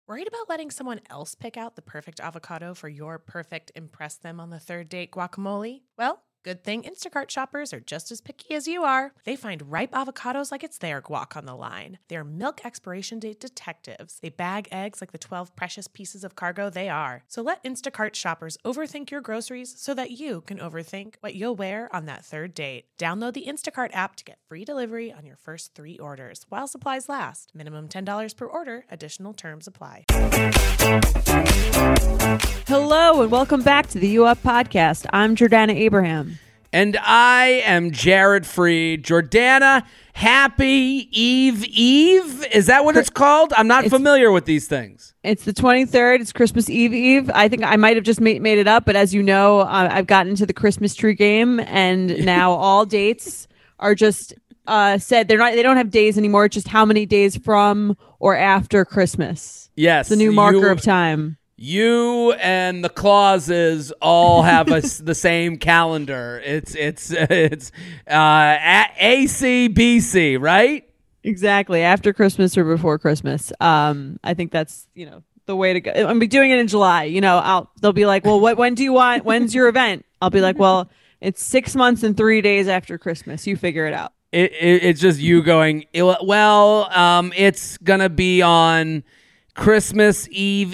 Worried about letting someone else pick out the perfect avocado for your perfect impress them on the third date guacamole? Well, good thing Instacart shoppers are just as picky as you are. They find ripe avocados like it's their guac on the line. They're milk expiration date detectives. They bag eggs like the 12 precious pieces of cargo they are. So let Instacart shoppers overthink your groceries so that you can overthink what you'll wear on that third date. Download the Instacart app to get free delivery on your first 3 orders while supplies last. Minimum $10 per order. Additional terms apply. Hello and welcome back to the U Up Podcast. I'm Jordana Abraham. And I am Jared Freed. Jordana, happy Eve. Is that what it's called? I'm not familiar with these things. It's the 23rd. It's Christmas Eve. I think I might have just made it up, but as you know, I've gotten into the Christmas tree game, and now all dates are just said they don't have days anymore. It's just how many days from or after Christmas. Yes, it's the new marker of time. You and the clauses all have the same calendar. It's at ACBC, right? Exactly, after Christmas or before Christmas. I think that's the way to go. I'm be doing it in July. They'll be like, well, when do you want? When's your event? I'll be like, well, it's 6 months and 3 days after Christmas. You figure it out. It's just you going, well, it's gonna be on Christmas Eve,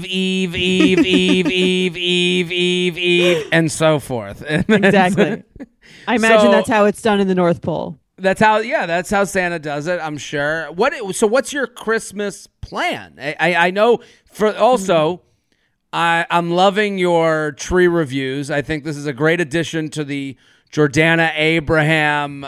and so forth. Exactly. I imagine that's how it's done in the North Pole. That's how Santa does it, I'm sure. So what's your Christmas plan? I know I'm loving your tree reviews. I think this is a great addition to the Jordana Abraham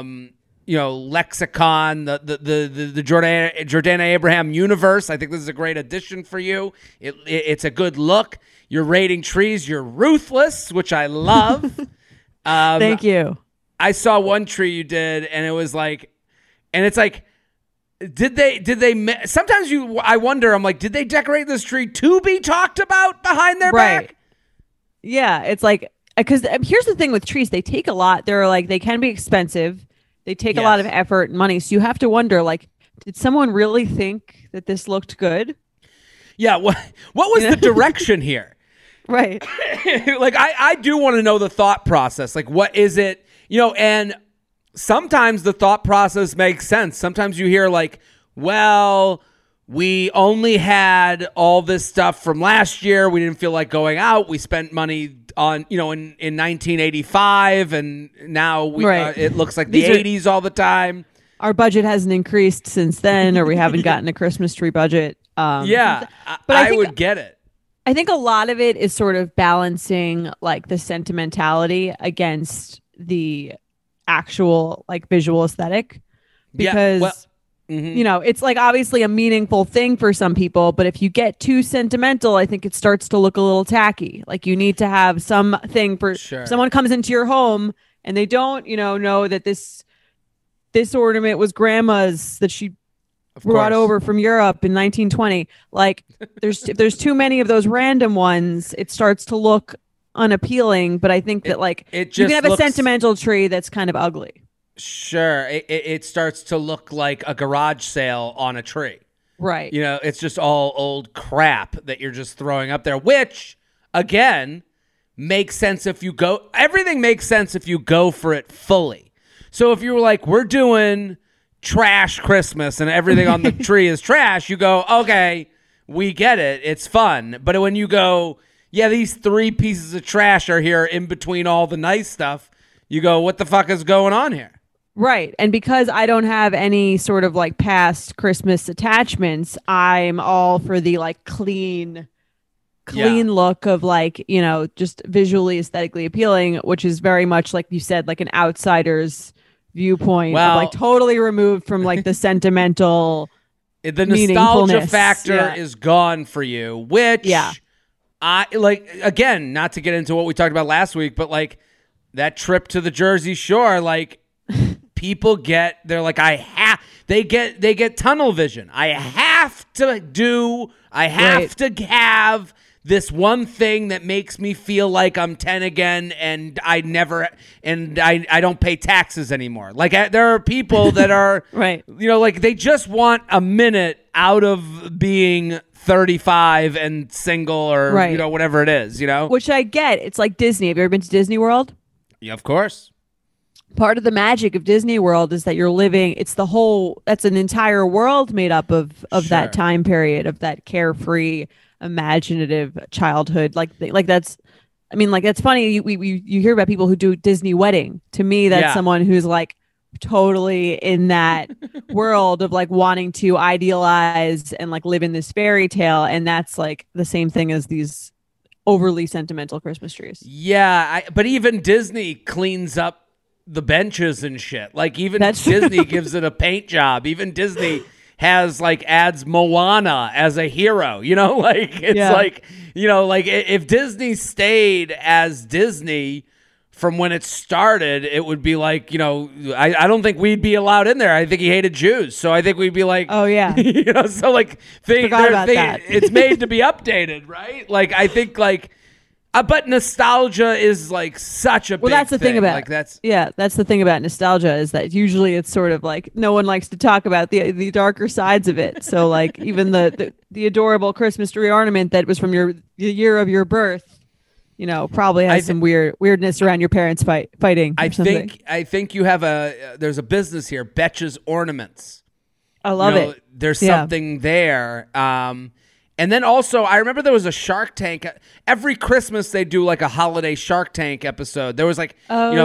lexicon, the Jordana Abraham universe. I think this is a great addition for you. It's a good look. You're rating trees. You're ruthless, which I love. Thank you. I saw one tree you did, and it was like, and it's like, did they? Sometimes I wonder. I'm like, did they decorate this tree to be talked about behind their back? Yeah, it's like, because here's the thing with trees, they take a lot. They can be expensive. They take a lot of effort and money. So you have to wonder, did someone really think that this looked good? Yeah. What was the direction here? Right. I do want to know the thought process. What is it? And sometimes the thought process makes sense. Sometimes you hear well, we only had all this stuff from last year. We didn't feel like going out. We spent money on, in 1985, and now it looks like the 80s all the time. Our budget hasn't increased since then, or we haven't gotten a Christmas tree budget. But I would get it. I think a lot of it is sort of balancing the sentimentality against the actual visual aesthetic, because it's obviously a meaningful thing for some people, but if you get too sentimental, I think it starts to look a little tacky. You need to have something for someone comes into your home and they don't, know that this ornament was grandma's that she brought over from Europe in 1920. If there's too many of those random ones, it starts to look unappealing. But I think that you can have a sentimental tree that's kind of ugly. Sure. It starts to look like a garage sale on a tree. Right. It's just all old crap that you're just throwing up there, which, again, makes sense if you go. Everything makes sense if you go for it fully. So if you were we're doing trash Christmas and everything on the tree is trash, you go, okay, we get it. It's fun. But when you go, yeah, these 3 pieces of trash are here in between all the nice stuff, you go, what the fuck is going on here? Right. And because I don't have any sort of past Christmas attachments, I'm all for the clean look of just visually aesthetically appealing, which is very much like you said, an outsider's viewpoint, of totally removed from the sentimental. The nostalgia factor is gone for you, which I again, not to get into what we talked about last week, but that trip to the Jersey Shore, people they're they get tunnel vision. I have to have this one thing that makes me feel like I'm 10 again, and I don't pay taxes anymore. There are people that are right. They just want a minute out of being 35 and single or, right. you know, whatever it is, you know? Which I get. It's like Disney. Have you ever been to Disney World? Yeah, of course. Part of the magic of Disney World is that you're living, that's an entire world made up of Sure. that time period, of that carefree, imaginative childhood. Like that's funny. You hear about people who do Disney wedding. To me, that's someone who's like totally in that world of like wanting to idealize and like live in this fairy tale. And that's like the same thing as these overly sentimental Christmas trees. Yeah. But even Disney cleans up the benches and shit. Like even Disney gives it a paint job. Even Disney has like adds Moana as a hero, you know, like it's like, you know, like if Disney stayed as Disney from when it started, it would be like, you know, I don't think we'd be allowed in there. I think he hated Jews. So I think we'd be like, oh yeah. You know, so like it's made to be updated, right? Like I think like, but nostalgia is like such a big that's the thing about like that's the thing about nostalgia is that usually it's sort of like no one likes to talk about the darker sides of it. So like even the adorable Christmas tree ornament that was from the year of your birth, you know, probably has some weirdness around your parents fighting. I think you have there's a business here, Betch's Ornaments. I love it. There's something there. And then also, I remember there was a Shark Tank. Every Christmas, they do like a holiday Shark Tank episode. There was like,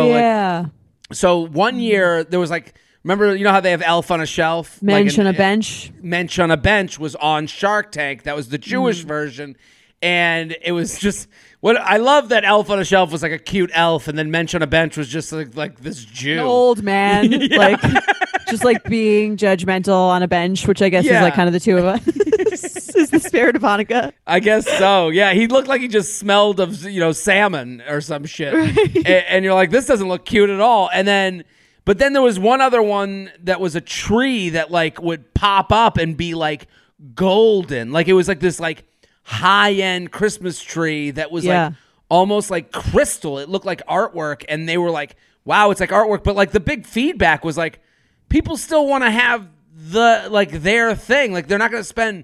so one year there was like, remember, you know how they have Elf on a Shelf? Mensch on a Bench. Mensch on a Bench was on Shark Tank. That was the Jewish version. And it was just, I love that Elf on a Shelf was like a cute elf. And then Mensch on a Bench was just like this Jew. An old man. Like, just like being judgmental on a bench, which I guess is like kind of the two of us. Is the spirit of Hanukkah. I guess so. Yeah, he looked like he just smelled of, you know, salmon or some shit. Right. And you're like, this doesn't look cute at all. But then there was one other one that was a tree that like would pop up and be like golden. Like it was like this like high-end Christmas tree that was like almost like crystal. It looked like artwork. And they were like, wow, it's like artwork. But like the big feedback was like, people still want to have their thing. Like they're not going to spend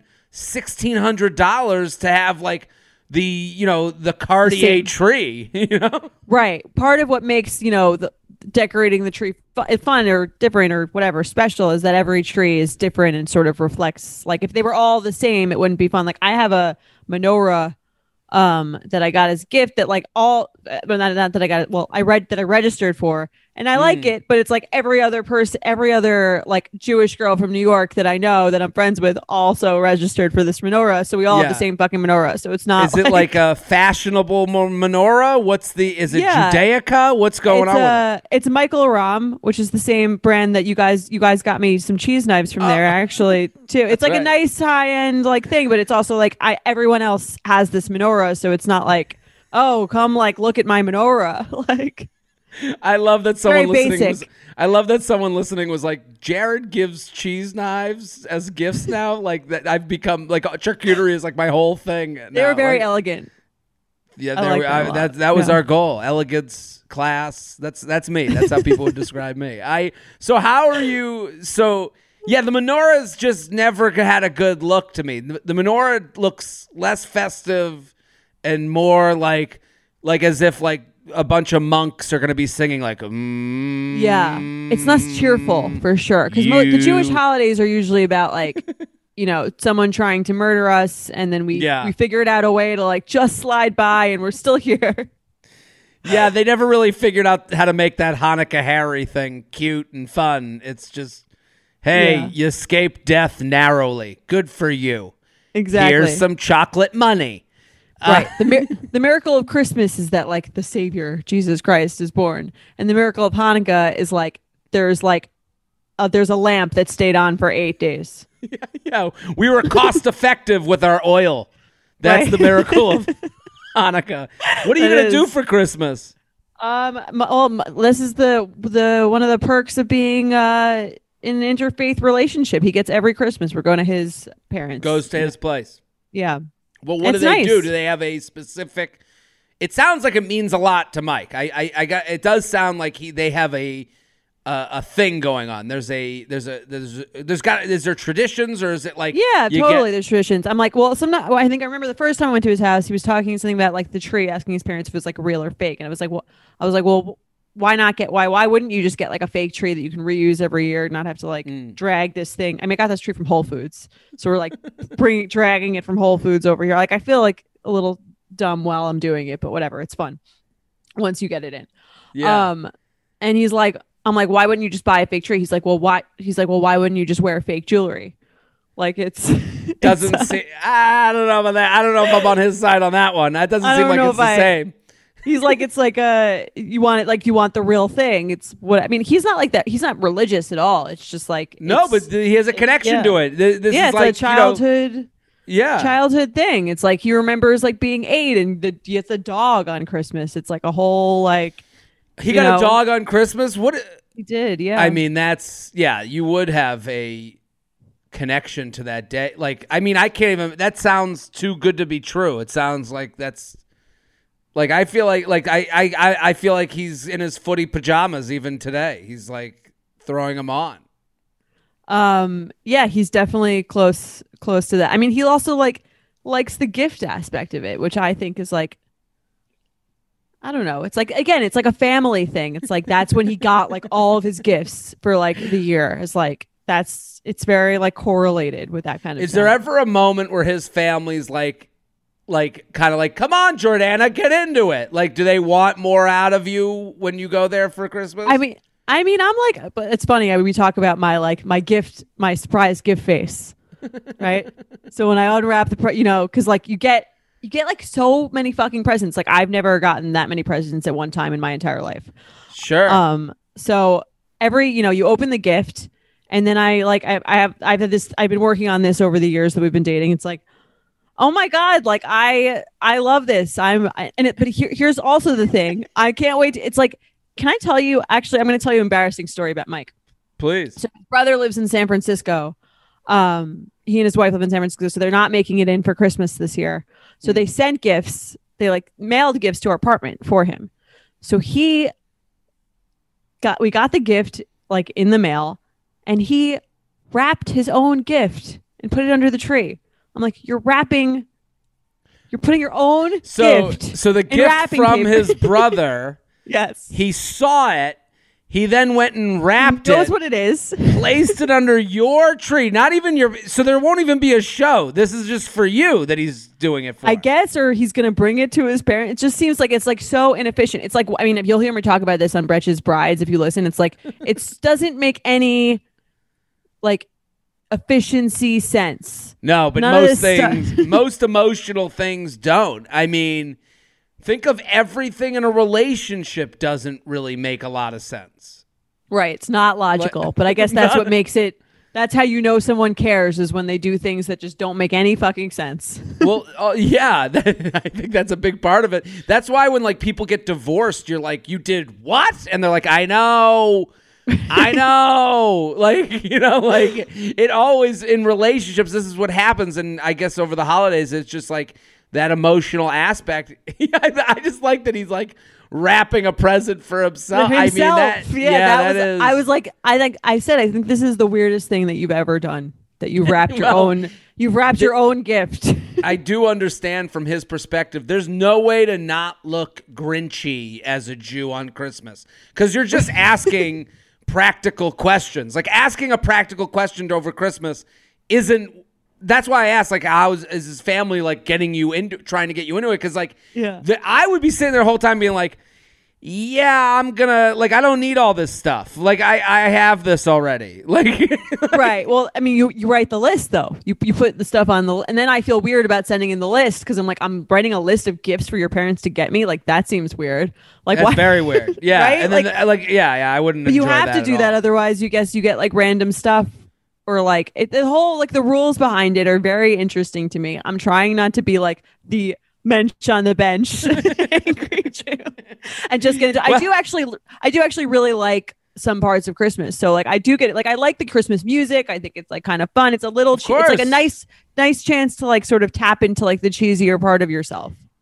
$1,600 to have like the Cartier tree, you know? Right. Part of what makes, you know, decorating the tree fun or different or whatever special is that every tree is different and sort of reflects, like if they were all the same, it wouldn't be fun. Like I have a menorah that I got as a gift that like not that I got it. Well, I registered for, and I like it, but it's like every other like Jewish girl from New York that I know that I'm friends with also registered for this menorah. So we all have the same fucking menorah. So it's not. Is it like a fashionable menorah? Is it Judaica? What's going on with it? It's Michael Aram, which is the same brand that you guys got me some cheese knives from there actually too. It's like a nice high end like thing, but it's also like everyone else has this menorah, so it's not like, oh, come like look at my menorah. Like I love that someone listening was like, Jared gives cheese knives as gifts now. Like that, I've become like charcuterie is like my whole thing. They were very elegant. Yeah, that was our goal. Elegance, class. That's me. That's how people would describe me. So how are you? So yeah, the menorah's just never had a good look to me. The menorah looks less festive and more like as if like a bunch of monks are going to be singing like yeah, it's less cheerful for sure, because the Jewish holidays are usually about like you know, someone trying to murder us, and then we figured out a way to like just slide by and we're still here. Yeah, they never really figured out how to make that Hanukkah Harry thing cute and fun. It's just, hey, you escaped death narrowly. Good for you. Exactly. Here's some chocolate money. Right. The miracle of Christmas is that like the Savior, Jesus Christ, is born. And the miracle of Hanukkah is like there's a lamp that stayed on for 8 days. Yeah. We were cost effective with our oil. That's the miracle of Hanukkah. What are you going to do for Christmas? This is the one of the perks of being in an interfaith relationship. He gets every Christmas. We're going to his parents. Goes to his place. Yeah. Well, what do they do? Do they have a specific? It sounds like it means a lot to Mike. It does sound like they have a a thing going on. Is there traditions, or is it like totally there's traditions. I'm like, well, I think I remember the first time I went to his house, he was talking something about like the tree, asking his parents if it was like real or fake, and I was like, well, why wouldn't you just get like a fake tree that you can reuse every year, not have to like drag this thing? I mean, I got this tree from Whole Foods, so we're like dragging it from Whole Foods over here. Like, I feel like a little dumb while I'm doing it, but whatever, it's fun once you get it in. And he's like, I'm like, why wouldn't you just buy a fake tree? He's like, well, why wouldn't you just wear fake jewelry? Like, doesn't seem. I don't know about that. I don't know if I'm on his side on that one. That doesn't seem like it's the same. He's like, it's like you want the real thing. It's what I mean. He's not like that. He's not religious at all. It's just like no, but he has a connection to it. This is it's like a childhood. Childhood thing. It's like he remembers like being 8 and he gets a dog on Christmas. It's like a whole like. He got a dog on Christmas? What? He did, yeah. I mean, you would have a connection to that day. Like, I mean, I can't even, that sounds too good to be true. It sounds like that's, like, I feel like I feel like he's in his footy pajamas even today. He's like throwing them on. Yeah, he's definitely close to that. I mean, he also like likes the gift aspect of it, which I think is like, I don't know. It's like, again, it's like a family thing. It's like, that's when he got like all of his gifts for like the year. It's like, it's very like correlated with that kind of Is there ever a moment where his family's like kind of like, come on, Jordana, get into it? Like, do they want more out of you when you go there for Christmas? I mean, I'm like, but it's funny. We talk about my surprise gift face, right? So when I unwrap because like you get like so many fucking presents. Like, I've never gotten that many presents at one time in my entire life. Sure. So every, you open the gift, and then I've been working on this over the years that we've been dating. It's like, oh my God, like I love this. But here's also the thing. I can't wait. It's like, can I tell you, actually, I'm going to tell you an embarrassing story about Mike. Please. So his brother lives in San Francisco. He and his wife live in San Francisco, so they're not making it in for Christmas this year. So they sent gifts. They like mailed gifts to our apartment for him. So we got the gift like in the mail, and he wrapped his own gift and put it under the tree. I'm like, you're putting your own gift. So the gift from his brother. Yes. He saw it. He then went and wrapped it. Knows what it is. Placed it under your tree. Not even your. So there won't even be a show. This is just for you that he's doing it for. I guess, or he's going to bring it to his parents. It just seems like it's like so inefficient. It's like, I mean, if you'll hear me talk about this on Bretch's Brides, if you listen, it's like, it doesn't make any like efficiency sense. No, but most emotional things don't. I mean, think of everything in a relationship doesn't really make a lot of sense. Right. It's not logical, but I guess that's what makes it. That's how you know someone cares, is when they do things that just don't make any fucking sense. Well, yeah, I think that's a big part of it. That's why when like people get divorced, you're like, you did what? And they're like, I know. Like, like it always in relationships, this is what happens. And I guess over the holidays, it's just like that emotional aspect. I just like that he's like wrapping a present for himself. I mean, that is. I was like, I think this is the weirdest thing that you've ever done. That you wrapped your own. You've wrapped your own gift. I do understand from his perspective. There's no way to not look Grinchy as a Jew on Christmas, because you're just asking practical questions. Like, asking a practical question over Christmas isn't. That's why I asked, like, how is his family like getting you into, trying to get you into it? Because like, I would be sitting there the whole time being like, yeah, I'm gonna, like, I don't need all this stuff. Like, I have this already. Like, right. Well, I mean, you write the list though. You put the stuff on the, and then I feel weird about sending in the list because I'm like, I'm writing a list of gifts for your parents to get me. Like, that seems weird. Like, that's why? very weird. Yeah, right? And then I wouldn't. But you have to do that, otherwise, you get like random stuff. Or like the whole, like the rules behind it are very interesting to me. I'm trying not to be like the mensch on the bench angry Jew, and just get into. I do actually really like some parts of Christmas. So like I do get it. Like I like the Christmas music. I think it's like kind of fun. It's a little. It's like a nice chance to like sort of tap into like the cheesier part of yourself.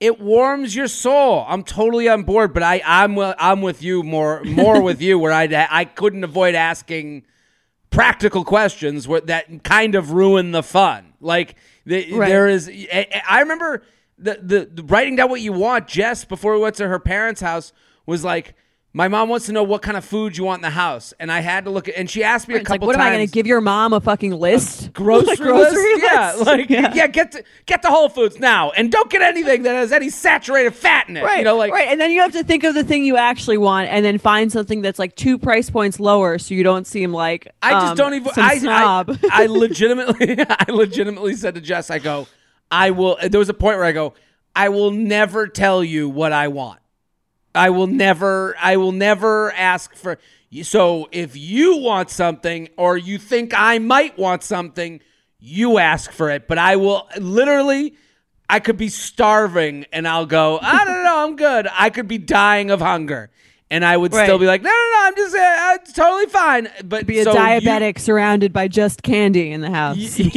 it warms your soul. I'm totally on board, but I'm with you more with you where I couldn't avoid asking practical questions that kind of ruin the fun. Like there is, I remember the writing down what you want. Jess, before we went to her parents' house, was like, my mom wants to know what kind of food you want in the house. And I had to look at, and she asked me a couple times. What am I going to give your mom a fucking list? Grocery list? Yeah, get to Whole Foods now. And don't get anything that has any saturated fat in it. Right, right. And then you have to think of the thing you actually want and then find something that's like 2 price points lower so you don't seem like I just don't even, snob. I legitimately said to Jess, I go, there was a point where I go, I will never tell you what I want. I will never ask for. So if you want something or you think I might want something, you ask for it. But I will literally, I could be starving and I'll go, I don't know, I'm good. I could be dying of hunger. And I would still be like, no, I'm just, it's totally fine. But be a diabetic surrounded by just candy in the house.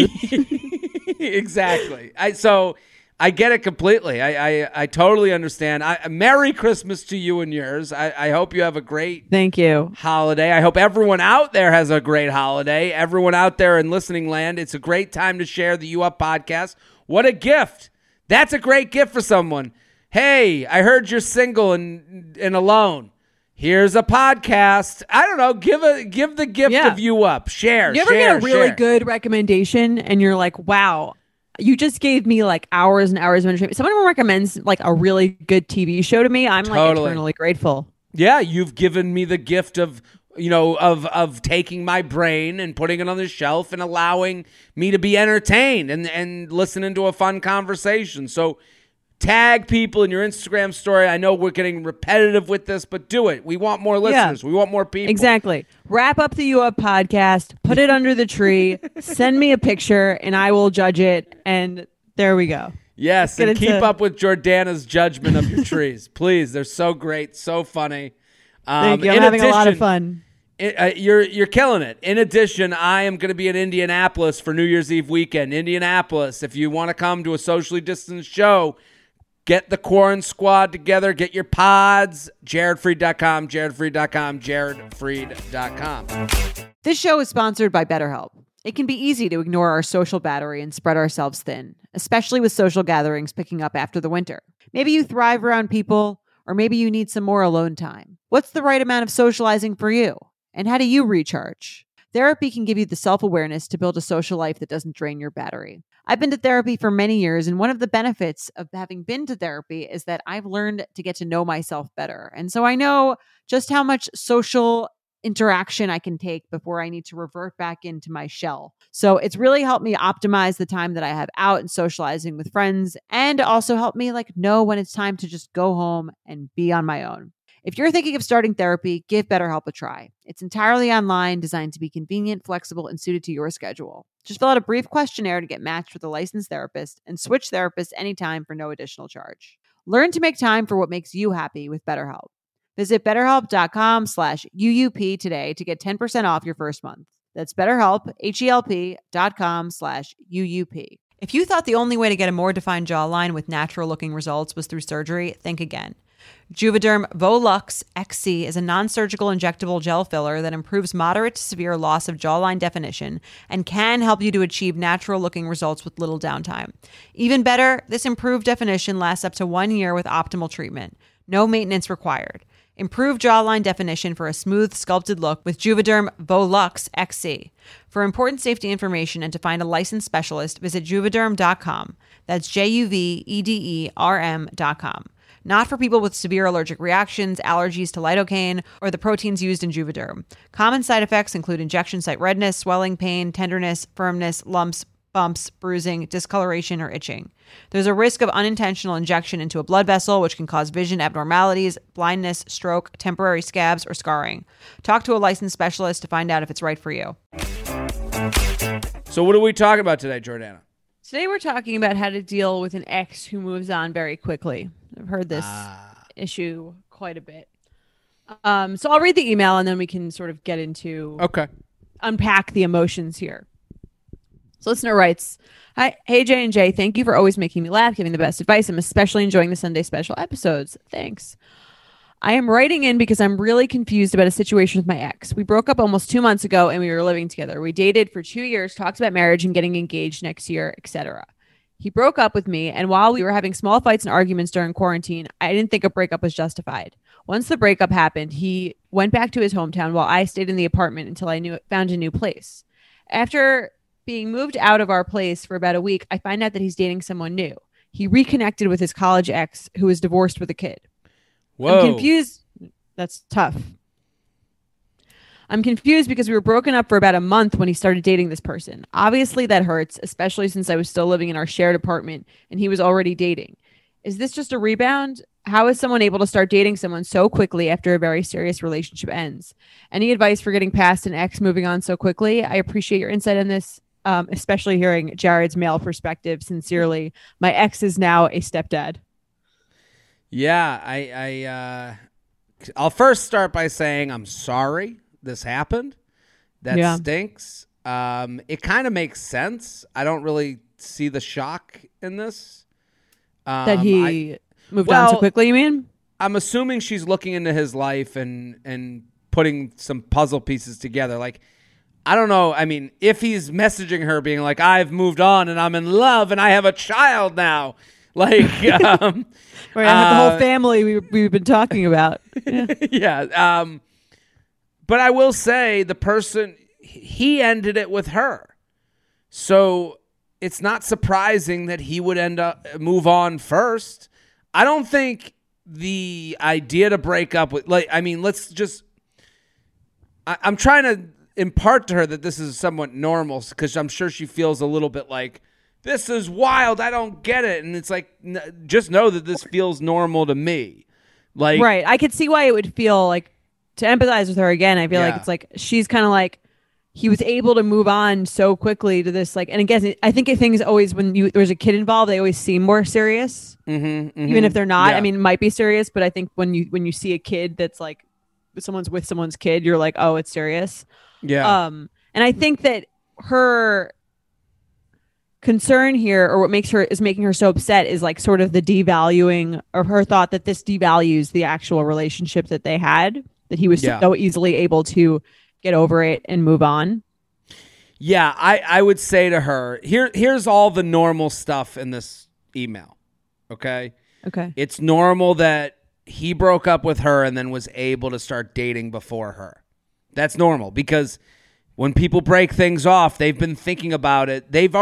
Exactly. I get it completely. I totally understand. Merry Christmas to you and yours. I hope you have a great Thank you. holiday. I hope everyone out there has a great holiday. Everyone out there in listening land, it's a great time to share the You Up podcast. What a gift. That's a great gift for someone. Hey, I heard you're single and alone. Here's a podcast. I don't know. Give the gift of You Up. Share. You ever get a really good recommendation and you're like, wow, you just gave me like hours and hours of entertainment. Someone recommends like a really good TV show to me. I'm like eternally grateful. Yeah, you've given me the gift of taking my brain and putting it on the shelf and allowing me to be entertained and listening to a fun conversation. So tag people in your Instagram story. I know we're getting repetitive with this, but do it. We want more listeners. Yeah, we want more people. Exactly. Wrap up the You Up podcast, put it under the tree, send me a picture, and I will judge it. And there we go. Yes, and keep up with Jordana's judgment of your trees. Please, they're so great, so funny. Thank you. I'm having a lot of fun. You're killing it. In addition, I am going to be in Indianapolis for New Year's Eve weekend. Indianapolis, if you want to come to a socially distanced show, get the Quarren Squad together. Get your pods. JaredFreed.com, JaredFreed.com, JaredFreed.com. This show is sponsored by BetterHelp. It can be easy to ignore our social battery and spread ourselves thin, especially with social gatherings picking up after the winter. Maybe you thrive around people, or maybe you need some more alone time. What's the right amount of socializing for you? And how do you recharge? Therapy can give you the self-awareness to build a social life that doesn't drain your battery. I've been to therapy for many years, and one of the benefits of having been to therapy is that I've learned to get to know myself better. And so I know just how much social interaction I can take before I need to revert back into my shell. So it's really helped me optimize the time that I have out and socializing with friends, and also helped me know when it's time to just go home and be on my own. If you're thinking of starting therapy, give BetterHelp a try. It's entirely online, designed to be convenient, flexible, and suited to your schedule. Just fill out a brief questionnaire to get matched with a licensed therapist and switch therapists anytime for no additional charge. Learn to make time for what makes you happy with BetterHelp. Visit BetterHelp.com/UUP today to get 10% off your first month. That's BetterHelp, HELP.com/UUP. If you thought the only way to get a more defined jawline with natural-looking results was through surgery, think again. Juvederm Volux XC is a non-surgical injectable gel filler that improves moderate to severe loss of jawline definition and can help you to achieve natural-looking results with little downtime. Even better, this improved definition lasts up to 1 year with optimal treatment. No maintenance required. Improve jawline definition for a smooth, sculpted look with Juvederm Volux XC. For important safety information and to find a licensed specialist, visit Juvederm.com. That's JUVEDERM.com. Not for people with severe allergic reactions, allergies to lidocaine, or the proteins used in Juvederm. Common side effects include injection site redness, swelling, pain, tenderness, firmness, lumps, bumps, bruising, discoloration, or itching. There's a risk of unintentional injection into a blood vessel, which can cause vision abnormalities, blindness, stroke, temporary scabs, or scarring. Talk to a licensed specialist to find out if it's right for you. So what are we talking about today, Jordana? Today we're talking about how to deal with an ex who moves on very quickly. I've heard this issue quite a bit. So I'll read the email and then we can sort of get into unpack the emotions here. So listener writes, "Hi, hey J and J, thank you for always making me laugh, giving the best advice. I'm especially enjoying the Sunday special episodes. Thanks. I am writing in because I'm really confused about a situation with my ex. We broke up almost 2 months ago and we were living together. We dated for 2 years, talked about marriage and getting engaged next year, etc. He broke up with me, and while we were having small fights and arguments during quarantine, I didn't think a breakup was justified. Once the breakup happened, he went back to his hometown while I stayed in the apartment until I found a new place. After being moved out of our place for about a week, I find out that he's dating someone new. He reconnected with his college ex who is divorced with a kid. Whoa. I'm confused. That's tough. I'm confused because we were broken up for about a month when he started dating this person. Obviously, that hurts, especially since I was still living in our shared apartment and he was already dating. Is this just a rebound? How is someone able to start dating someone so quickly after a very serious relationship ends? Any advice for getting past an ex moving on so quickly? I appreciate your insight on this, especially hearing Jared's male perspective. Sincerely, my ex is now a stepdad. Yeah, I'll first start by saying I'm sorry this happened. That stinks. It kind of makes sense. I don't really see the shock in this. That he moved on so quickly, you mean? I'm assuming she's looking into his life and putting some puzzle pieces together. Like, I don't know. I mean, if he's messaging her being like, I've moved on and I'm in love and I have a child now. Like, right, the whole family we've been talking about. Yeah. But I will say the person, he ended it with her. So it's not surprising that he would move on first. I don't think the idea to break up with, I'm trying to impart to her that this is somewhat normal because I'm sure she feels a little bit like, this is wild. I don't get it. And it's like, just know that this feels normal to me. Like, right. I could see why it would feel like, to empathize with her again, I feel like it's like, she's kind of like, he was able to move on so quickly to this, like, and again, I think things always, when there's a kid involved, they always seem more serious, even if they're not. Yeah. I mean, it might be serious, but I think when you see a kid that's like, someone's with someone's kid, you're like, oh, it's serious. Yeah. And I think that her concern here, or what making her so upset, is like sort of the devaluing of her thought that this devalues the actual relationship that they had, that he was so easily able to get over it and move on. Yeah, I would say to her, here's all the normal stuff in this email. Okay. It's normal that he broke up with her and then was able to start dating before her. That's normal because when people break things off, they've been thinking about it. They've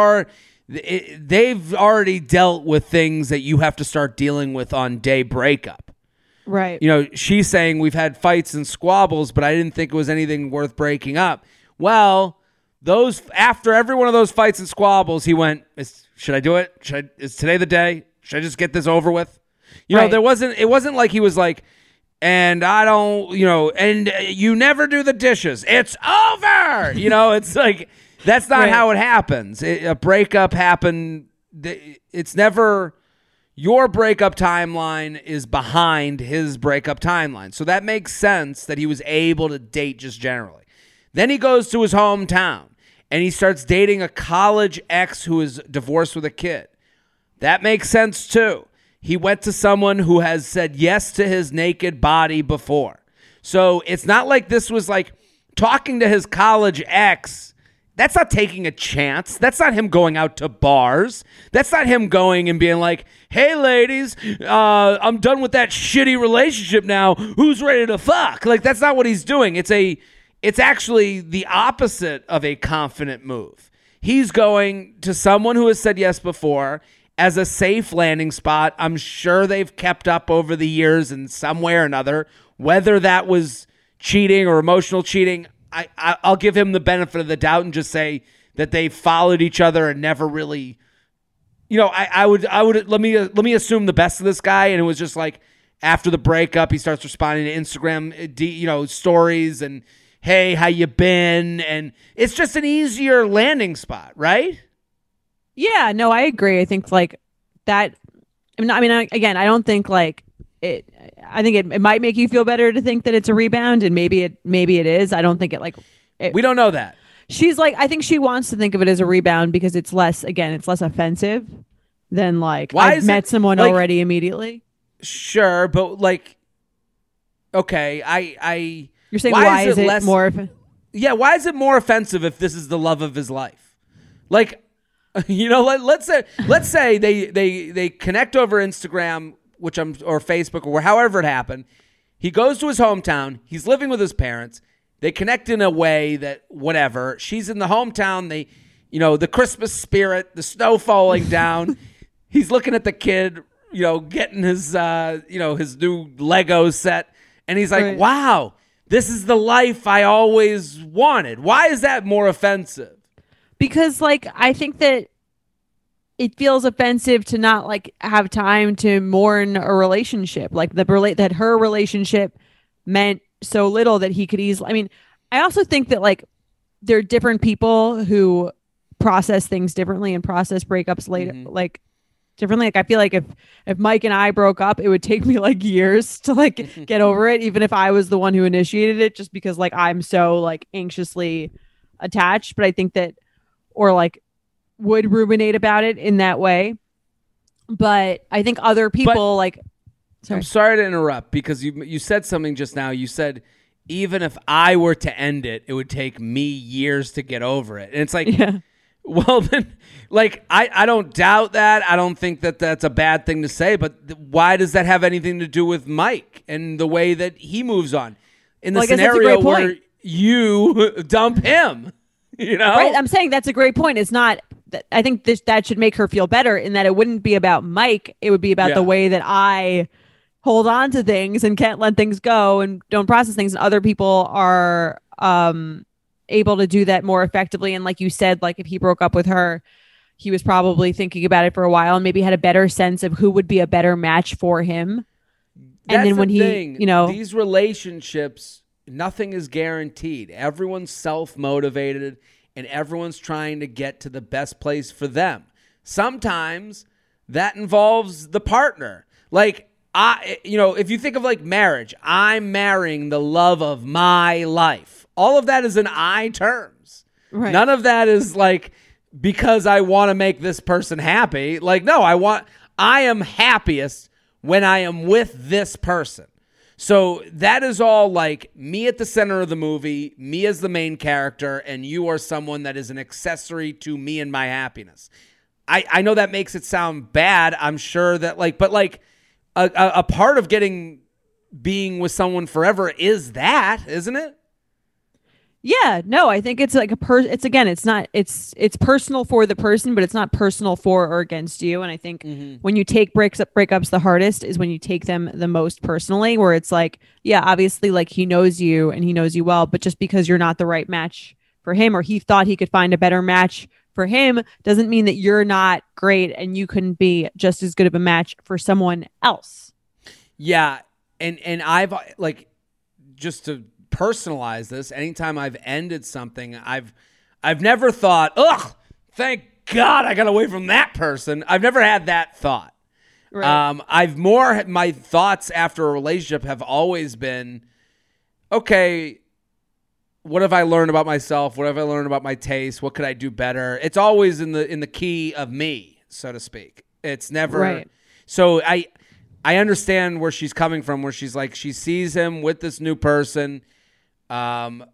already dealt with things that you have to start dealing with on day breakup. Right. You know, she's saying we've had fights and squabbles, but I didn't think it was anything worth breaking up. Well, after every one of those fights and squabbles, he went, should I do it? Is today the day? Should I just get this over with? You know, it wasn't like he was like, and I don't, and you never do the dishes. It's over. It's like, that's not how it happens. A breakup happened. It's never, your breakup timeline is behind his breakup timeline. So that makes sense that he was able to date just generally. Then he goes to his hometown and he starts dating a college ex who is divorced with a kid. That makes sense too. He went to someone who has said yes to his naked body before. So it's not like this was like talking to his college ex. That's not taking a chance. That's not him going out to bars. That's not him going and being like, hey, ladies, I'm done with that shitty relationship now. Who's ready to fuck? Like, that's not what he's doing. It's actually the opposite of a confident move. He's going to someone who has said yes before as a safe landing spot. I'm sure they've kept up over the years in some way or another, whether that was cheating or emotional cheating. I'll give him the benefit of the doubt and just say that they followed each other and never really, I would let me assume the best of this guy. And it was just like after the breakup, he starts responding to Instagram, stories and, hey, how you been? And it's just an easier landing spot, right? Yeah, no, I agree. I think like that. Again, I don't think like it. I think it might make you feel better to think that it's a rebound, and maybe it is. I don't think it like. We don't know that. she's like, I think she wants to think of it as a rebound because it's less offensive than like I've met someone like, already immediately. Sure, but like, okay, you're saying why is it less, more? Yeah, why is it more offensive if this is the love of his life? Like, you know, let's say they connect over Instagram, or Facebook, or however it happened. He goes to his hometown. He's living with his parents. They connect in a way that whatever. She's in the hometown. They, you know, the Christmas spirit, the snow falling down. He's looking at the kid, you know, getting his, his new Lego set. And he's like, wow, this is the life I always wanted. Why is that more offensive? Because, like, I think that it feels offensive to not, like, have time to mourn a relationship. Like, that her relationship meant so little that he could easily... I mean, I also think that, like, there are different people who process things differently and process breakups later, like, differently. Like, I feel like if Mike and I broke up, it would take me like years to like get over it, even if I was the one who initiated it, just because like I'm so like anxiously attached. But I think that, or like would ruminate about it in that way. But I think other people I'm sorry to interrupt because you said something just now. You said, even if I were to end it, it would take me years to get over it. And it's like, well, then, like, I don't doubt that. I don't think that that's a bad thing to say. But why does that have anything to do with Mike and the way that he moves on? In the scenario where you dump him, you know? Right. I'm saying that's a great point. It's not... I think that should make her feel better in that it wouldn't be about Mike. It would be about the way that I hold on to things and can't let things go and don't process things. And other people are able to do that more effectively. And like you said, like if he broke up with her, he was probably thinking about it for a while and maybe had a better sense of who would be a better match for him. That's and then when thing. These relationships, nothing is guaranteed. Everyone's self-motivated. And everyone's trying to get to the best place for them. Sometimes that involves the partner. Like, if you think of like marriage, I'm marrying the love of my life. All of that is in I terms. Right. None of that is like because I want to make this person happy. Like, no, I am happiest when I am with this person. So that is all like me at the center of the movie, me as the main character, and you are someone that is an accessory to me and my happiness. I know that makes it sound bad. I'm sure that but a part of being with someone forever is that, isn't it? Yeah, no, I think it's like it's personal for the person, but it's not personal for or against you. And I think when you take breakups, the hardest is when you take them the most personally, where it's like, yeah, obviously like he knows you and he knows you well, but just because you're not the right match for him or he thought he could find a better match for him doesn't mean that you're not great and you couldn't be just as good of a match for someone else. Yeah. And I've like, just to personalize this, anytime I've ended something, I've never thought, ugh, thank God I got away from that person. I've never had that thought. Right. My thoughts after a relationship have always been, okay, what have I learned about myself? What have I learned about my taste? What could I do better? It's always in the key of me, so to speak. It's never right. So I understand where she's coming from, where she's like, she sees him with this new person. But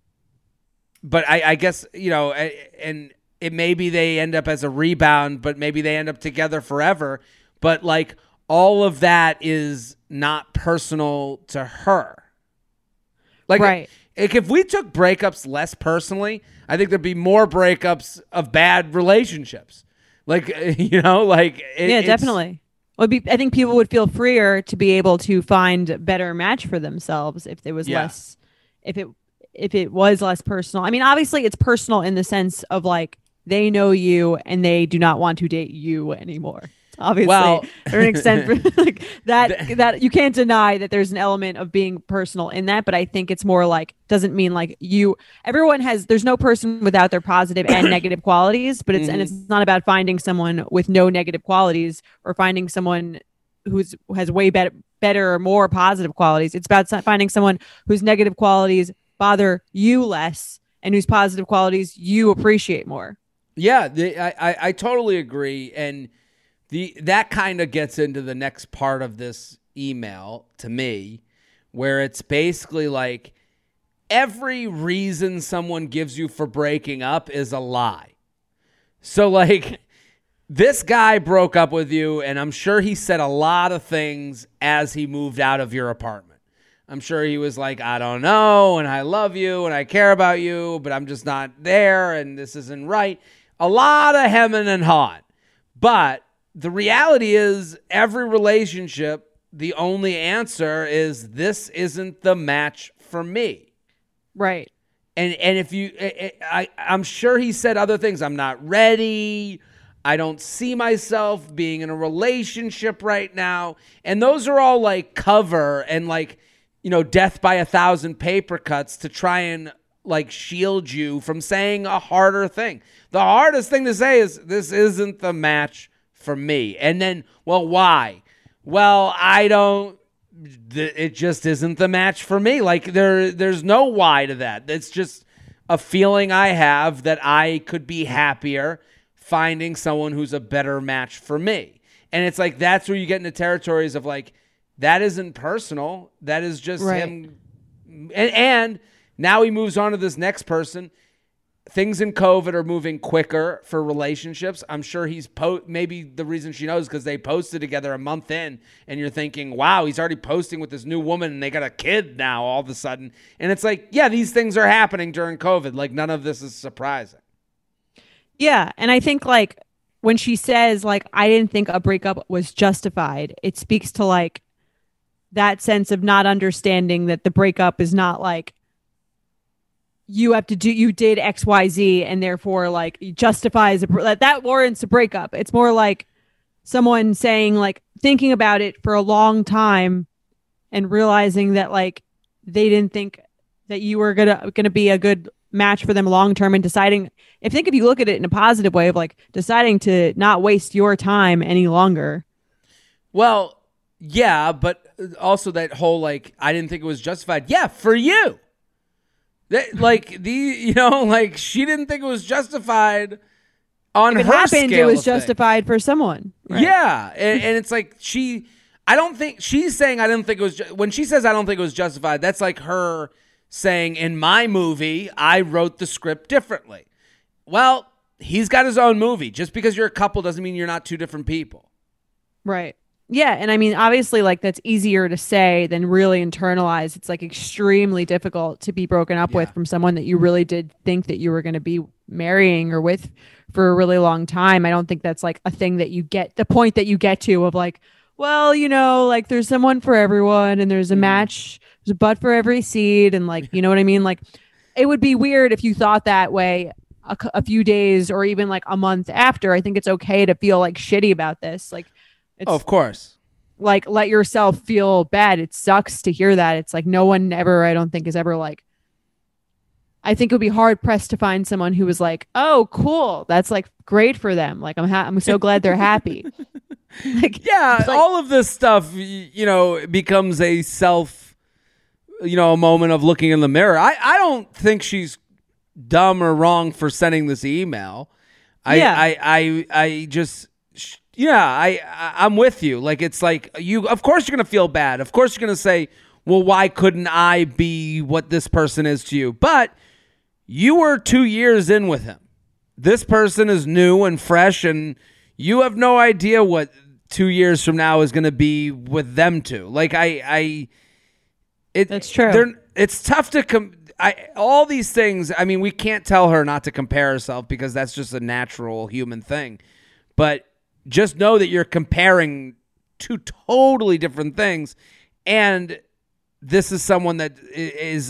I guess, and it maybe they end up as a rebound, but maybe they end up together forever. But like all of that is not personal to her. Like, right. If we took breakups less personally, I think there'd be more breakups of bad relationships. Like, definitely. I think people would feel freer to be able to find a better match for themselves if there was less. If it was less personal. I mean, obviously it's personal in the sense of like they know you and they do not want to date you anymore. Obviously, to an extent, like that you can't deny that there's an element of being personal in that. But I think it's more like doesn't mean like there's no person without their positive and negative qualities. But and it's not about finding someone with no negative qualities or finding someone who has way better or more positive qualities. It's about finding someone whose negative qualities bother you less and whose positive qualities you appreciate more. Yeah, I totally agree. And that kind of gets into the next part of this email to me, where it's basically like every reason someone gives you for breaking up is a lie. So like this guy broke up with you, and I'm sure he said a lot of things as he moved out of your apartment. I'm sure he was like, I don't know, and I love you, and I care about you, but I'm just not there, and this isn't right. A lot of hemming and hawing. But the reality is every relationship, the only answer is this isn't the match for me. Right. And if you, I'm sure he said other things. I'm not ready. I don't see myself being in a relationship right now. And those are all like cover and like, death by 1,000 paper cuts to try and like shield you from saying a harder thing. The hardest thing to say is this isn't the match for me. And then, well, why? Well, it just isn't the match for me. Like there's no why to that. It's just a feeling I have that I could be happier finding someone who's a better match for me. And it's like, that's where you get into territories of like, that isn't personal. That is just him. And now he moves on to this next person. Things in COVID are moving quicker for relationships. I'm sure he's maybe the reason she knows because they posted together a month in, and you're thinking, wow, he's already posting with this new woman and they got a kid now all of a sudden. And it's like, yeah, these things are happening during COVID. Like none of this is surprising. Yeah. And I think like when she says like, I didn't think a breakup was justified, it speaks to like that sense of not understanding that the breakup is not like, you did XYZ and therefore like justifies that warrants a breakup. It's more like someone saying like thinking about it for a long time and realizing that like they didn't think that you were gonna be a good match for them long term, and deciding if you look at it in a positive way of like deciding to not waste your time any longer. Well, yeah, but also that whole like I didn't think it was justified. Yeah, for you. Like she didn't think it was justified on her happened, scale. It was justified for someone. Right? Yeah, and it's like I don't think she's saying I didn't think it was. When she says I don't think it was justified, that's like her saying in my movie I wrote the script differently. Well, he's got his own movie. Just because you're a couple doesn't mean you're not two different people. Right. Yeah. And I mean, obviously, like that's easier to say than really internalize. It's like extremely difficult to be broken up with from someone that you really did think that you were going to be marrying or with for a really long time. I don't think that's like a thing that you get, the point that you get to of like, well, like there's someone for everyone and there's a match, there's a butt for every seed. And like, you know what I mean? Like it would be weird if you thought that way a few days or even like a month after. I think it's okay to feel like shitty about this. Like, of course. Like, let yourself feel bad. It sucks to hear that. It's like no one ever, I don't think, is ever like, I think it would be hard pressed to find someone who was like, oh, cool. That's like great for them. Like, I'm so glad they're happy. Like, yeah, like, all of this stuff, becomes a a moment of looking in the mirror. I don't think she's dumb or wrong for sending this email. I'm with you. Like, it's like of course you're going to feel bad. Of course you're going to say, well, why couldn't I be what this person is to you? But you were 2 years in with him. This person is new and fresh, and you have no idea what 2 years from now is going to be with them too. Like that's true. It's tough to all these things. I mean, we can't tell her not to compare herself because that's just a natural human thing. But just know that you're comparing two totally different things. And this is someone that is,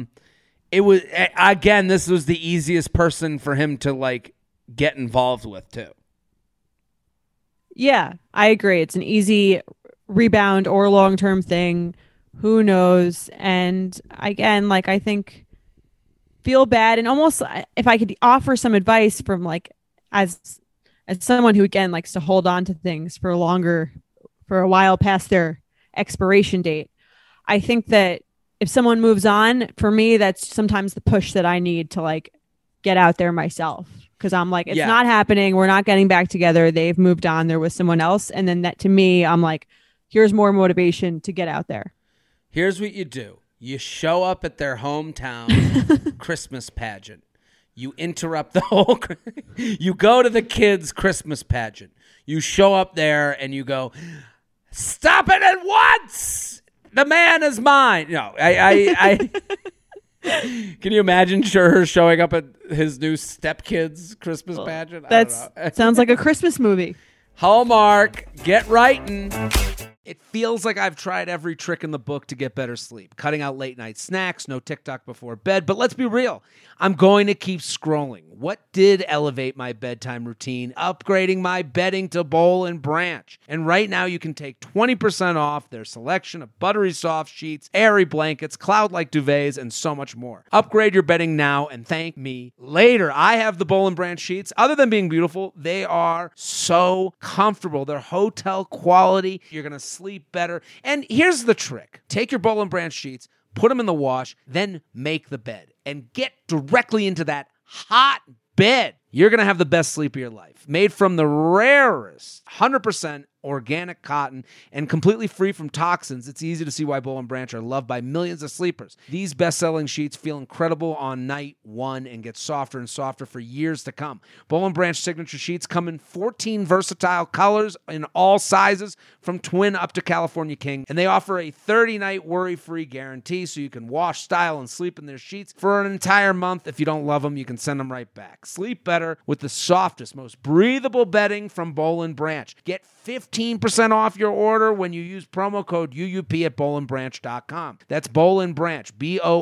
this was the easiest person for him to like get involved with too. Yeah, I agree. It's an easy rebound or long-term thing. Who knows? And again, like, I think feel bad, and almost if I could offer some advice from like, as someone who again likes to hold on to things for a while past their expiration date, I think that if someone moves on, for me, that's sometimes the push that I need to like get out there myself. Because I'm like, it's not happening. We're not getting back together. They've moved on. They're with someone else. And then that to me, I'm like, here's more motivation to get out there. Here's what you do. You show up at their hometown Christmas pageant. You interrupt the whole. You go to the kids' Christmas pageant. You show up there and you go, stop it at once. The man is mine. No, I can you imagine her showing up at his new stepkids' Christmas pageant? That sounds like a Christmas movie. Hallmark, get writing. It feels like I've tried every trick in the book to get better sleep. Cutting out late night snacks, no TikTok before bed. But let's be real. I'm going to keep scrolling. What did elevate my bedtime routine? Upgrading my bedding to Boll & Branch. And right now you can take 20% off their selection of buttery soft sheets, airy blankets, cloud-like duvets, and so much more. Upgrade your bedding now and thank me later. I have the Boll & Branch sheets. Other than being beautiful, they are so comfortable. They're hotel quality. You're going to sleep better. And here's the trick. Take your Boll & Branch sheets, put them in the wash, then make the bed and get directly into that hot bed. You're going to have the best sleep of your life. Made from the rarest 100% organic cotton and completely free from toxins, it's easy to see why Boll & Branch are loved by millions of sleepers. These best-selling sheets feel incredible on night one and get softer and softer for years to come. Boll & Branch signature sheets come in 14 versatile colors in all sizes, from twin up to California king, and they offer a 30-night worry-free guarantee, so you can wash, style, and sleep in their sheets for an entire month. If you don't love them, you can send them right back. Sleep better with the softest, most breathable bedding from Boll & Branch. Get 15% off your order when you use promo code UUP at bollandbranch.com. That's Boll & Branch,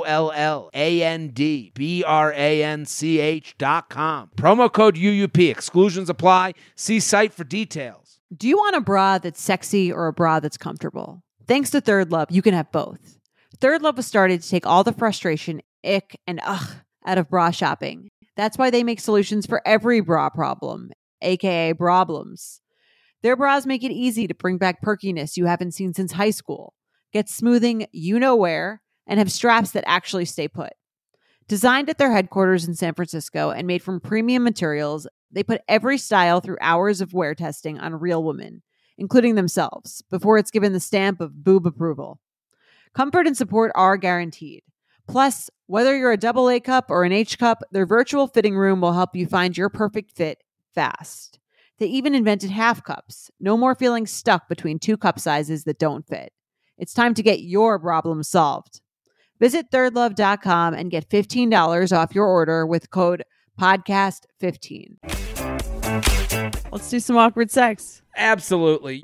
BOLLANDBRANCH.com. Promo code UUP. Exclusions apply. See site for details. Do you want a bra that's sexy or a bra that's comfortable? Thanks to Third Love, you can have both. Third Love was started to take all the frustration, ick, and ugh out of bra shopping. That's why they make solutions for every bra problem, aka problems. Their bras make it easy to bring back perkiness you haven't seen since high school, get smoothing you know where, and have straps that actually stay put. Designed at their headquarters in San Francisco and made from premium materials, they put every style through hours of wear testing on real women, including themselves, before it's given the stamp of boob approval. Comfort and support are guaranteed. Plus, whether you're a double A cup or an H cup, their virtual fitting room will help you find your perfect fit fast. They even invented half cups. No more feeling stuck between two cup sizes that don't fit. It's time to get your problem solved. Visit thirdlove.com and get $15 off your order with code podcast15. Let's do some awkward sex. Absolutely.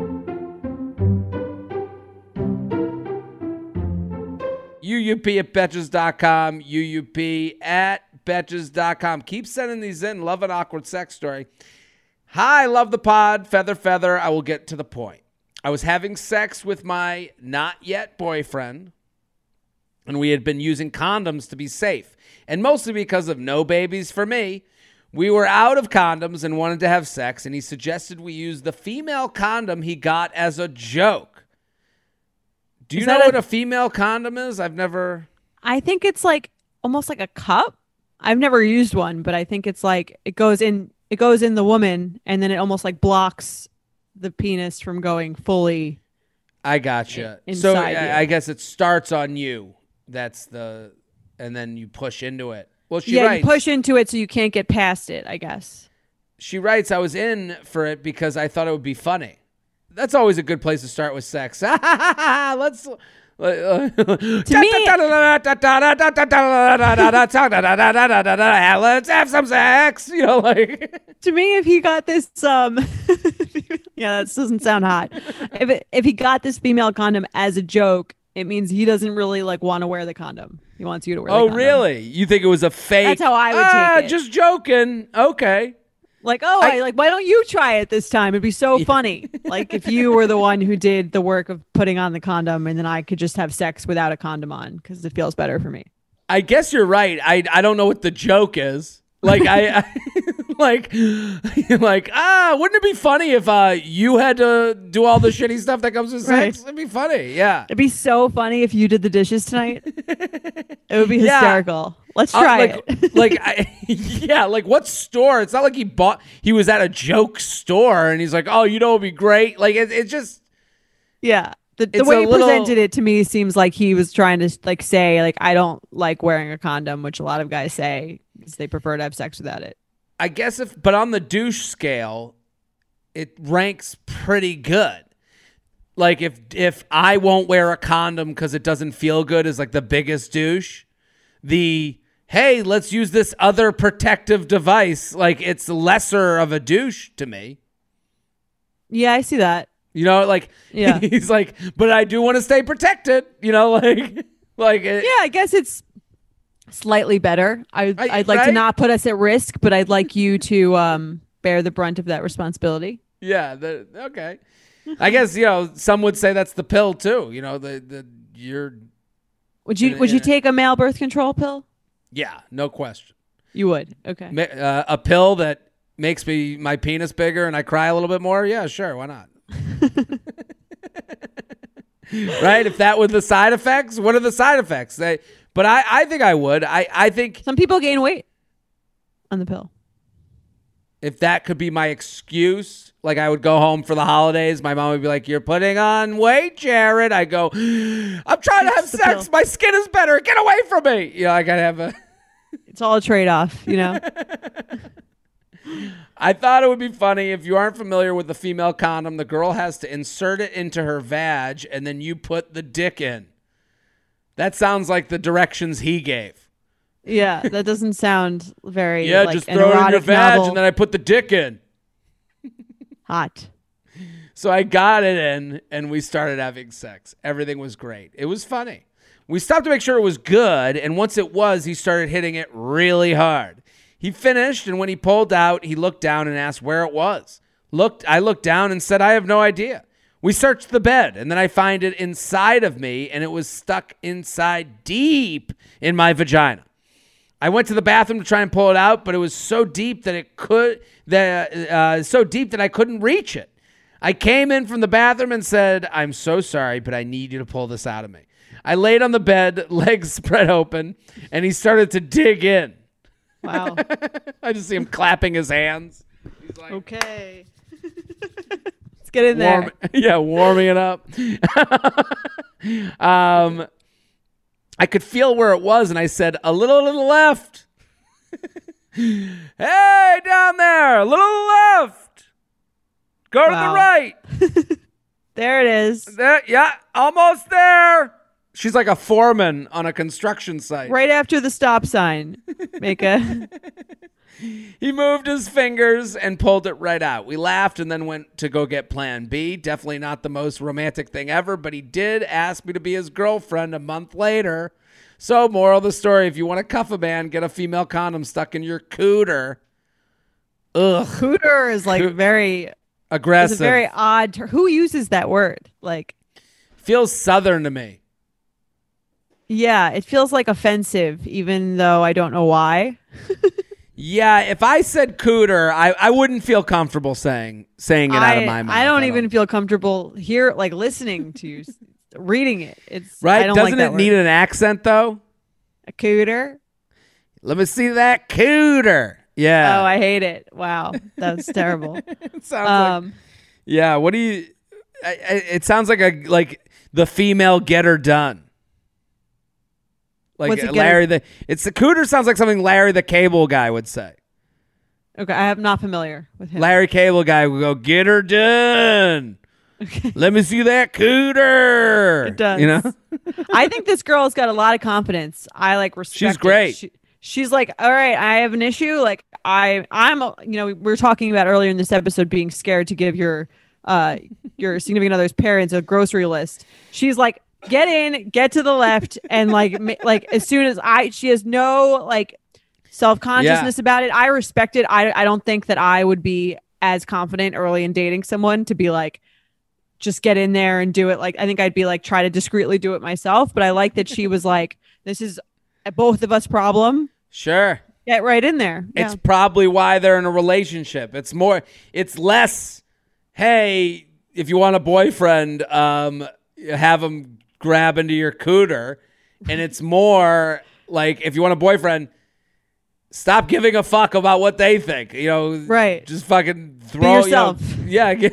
UUP at Betches.com. UUP at Betches.com. Keep sending these in. Love an awkward sex story. Hi, love the pod. Feather, feather. I will get to the point. I was having sex with my not yet boyfriend, and we had been using condoms to be safe. And mostly because of no babies for me, we were out of condoms and wanted to have sex, and he suggested we use the female condom he got as a joke. Do you know what a female condom is? I've never... I think it's like almost like a cup. I've never used one, but I think it's like it goes in the woman, and then it almost like blocks the penis from going fully. I gotcha. So I guess it starts on you. And then you push into it. Well, she writes, you push into it so you can't get past it, I guess. She writes, I was in for it because I thought it would be funny. That's always a good place to start with sex. Let's... To me, let's have some sex. You know, like. To me, if he got this, yeah, that doesn't sound hot. If he got this female condom as a joke, it means he doesn't really like want to wear the condom. He wants you to wear the condom. Oh, really? You think it was a fake? That's how I would take it. Just joking. Okay. Like, why don't you try it this time? It'd be so funny. Like if you were the one who did the work of putting on the condom, and then I could just have sex without a condom on because it feels better for me. I guess you're right. I don't know what the joke is. Like Like, wouldn't it be funny if you had to do all the shitty stuff that comes with sex? It'd be funny. Yeah. It'd be so funny if you did the dishes tonight. It would be hysterical. Let's try it. Like what store? It's not like he was at a joke store and he's like, oh, you know, it'd be great. Like it's just. Yeah. The way he presented it to me seems like he was trying to like say like, I don't like wearing a condom, which a lot of guys say because they prefer to have sex without it. I guess but on the douche scale, it ranks pretty good. Like if I won't wear a condom because it doesn't feel good is like the biggest douche. Hey, let's use this other protective device. Like it's lesser of a douche to me. Yeah, I see that. You know, like he's like, but I do want to stay protected. You know, like yeah, I guess it's slightly better. I'd like to not put us at risk, but I'd like you to bear the brunt of that responsibility. Yeah. Okay. I guess some would say that's the pill too. You know, Would you take a male birth control pill? Yeah, no question. You would. Okay. A pill that makes my penis bigger and I cry a little bit more. Yeah, sure. Why not? Right? If that were the side effects, what are the side effects? But I think I would. I think some people gain weight on the pill. If that could be my excuse, like I would go home for the holidays, my mom would be like, you're putting on weight, Jared. I go, I'm trying to have sex. Pill. My skin is better. Get away from me. I got to have It's all a trade-off, I thought it would be funny if you aren't familiar with the female condom, the girl has to insert it into her vag and then you put the dick in. That sounds like the directions he gave. Yeah, that doesn't sound very just throw it in your vag novel. And then I put the dick in. Hot. So I got it in and we started having sex. Everything was great. It was funny. We stopped to make sure it was good, and once it was, he started hitting it really hard. He finished, and when he pulled out, he looked down and asked where it was. I looked down and said, I have no idea. We searched the bed, and then I find it inside of me, and it was stuck inside deep in my vagina. I went to the bathroom to try and pull it out, but it was so deep that I couldn't reach it. I came in from the bathroom and said, I'm so sorry, but I need you to pull this out of me. I laid on the bed, legs spread open, and he started to dig in. Wow. I just see him clapping his hands. He's like, okay. Let's get in there. Warming it up. I could feel where it was, and I said, a little to the left. Hey, down there, a little to the left. Go to the right. There it is. Yeah, almost there. She's like a foreman on a construction site. Right after the stop sign. He moved his fingers and pulled it right out. We laughed and then went to go get Plan B. Definitely not the most romantic thing ever, but he did ask me to be his girlfriend a month later. So, moral of the story, if you want to cuff a man, get a female condom stuck in your cooter. Ugh. Cooter is like very aggressive. It's a very odd term. Who uses that word? Like, feels Southern to me. Yeah, it feels like offensive, even though I don't know why. Yeah, if I said cooter, I wouldn't feel comfortable saying it out of my mouth. I don't even feel comfortable here, like listening to you, reading it. It's right. I don't Doesn't like that it need an accent though? A cooter. Let me see that cooter. Yeah. Oh, I hate it. Wow, that's terrible. It sounds like, yeah. What do you? It sounds like the female getter done. Like Larry the cooter sounds like something Larry the Cable Guy would say. Okay, I am not familiar with him. Larry Cable Guy would go, get her done. Okay. Let me see that cooter. It does. I think this girl has got a lot of confidence. I respect She's great. She's like, all right, I have an issue. Like I'm we were talking about earlier in this episode being scared to give your significant other's parents a grocery list. She's like, get in, get to the left, and as soon as she has no self-consciousness about it. I respect it. I don't think that I would be as confident early in dating someone to be like, just get in there and do it. I think I'd be try to discreetly do it myself. But I like that she was like, this is a both of us problem. Sure. Get right in there. It's probably why they're in a relationship. It's less, hey, if you want a boyfriend, have him grab into your cooter. And it's more like, if you want a boyfriend, stop giving a fuck about what they think. Right. Just fucking throw. Be yourself. Yeah. And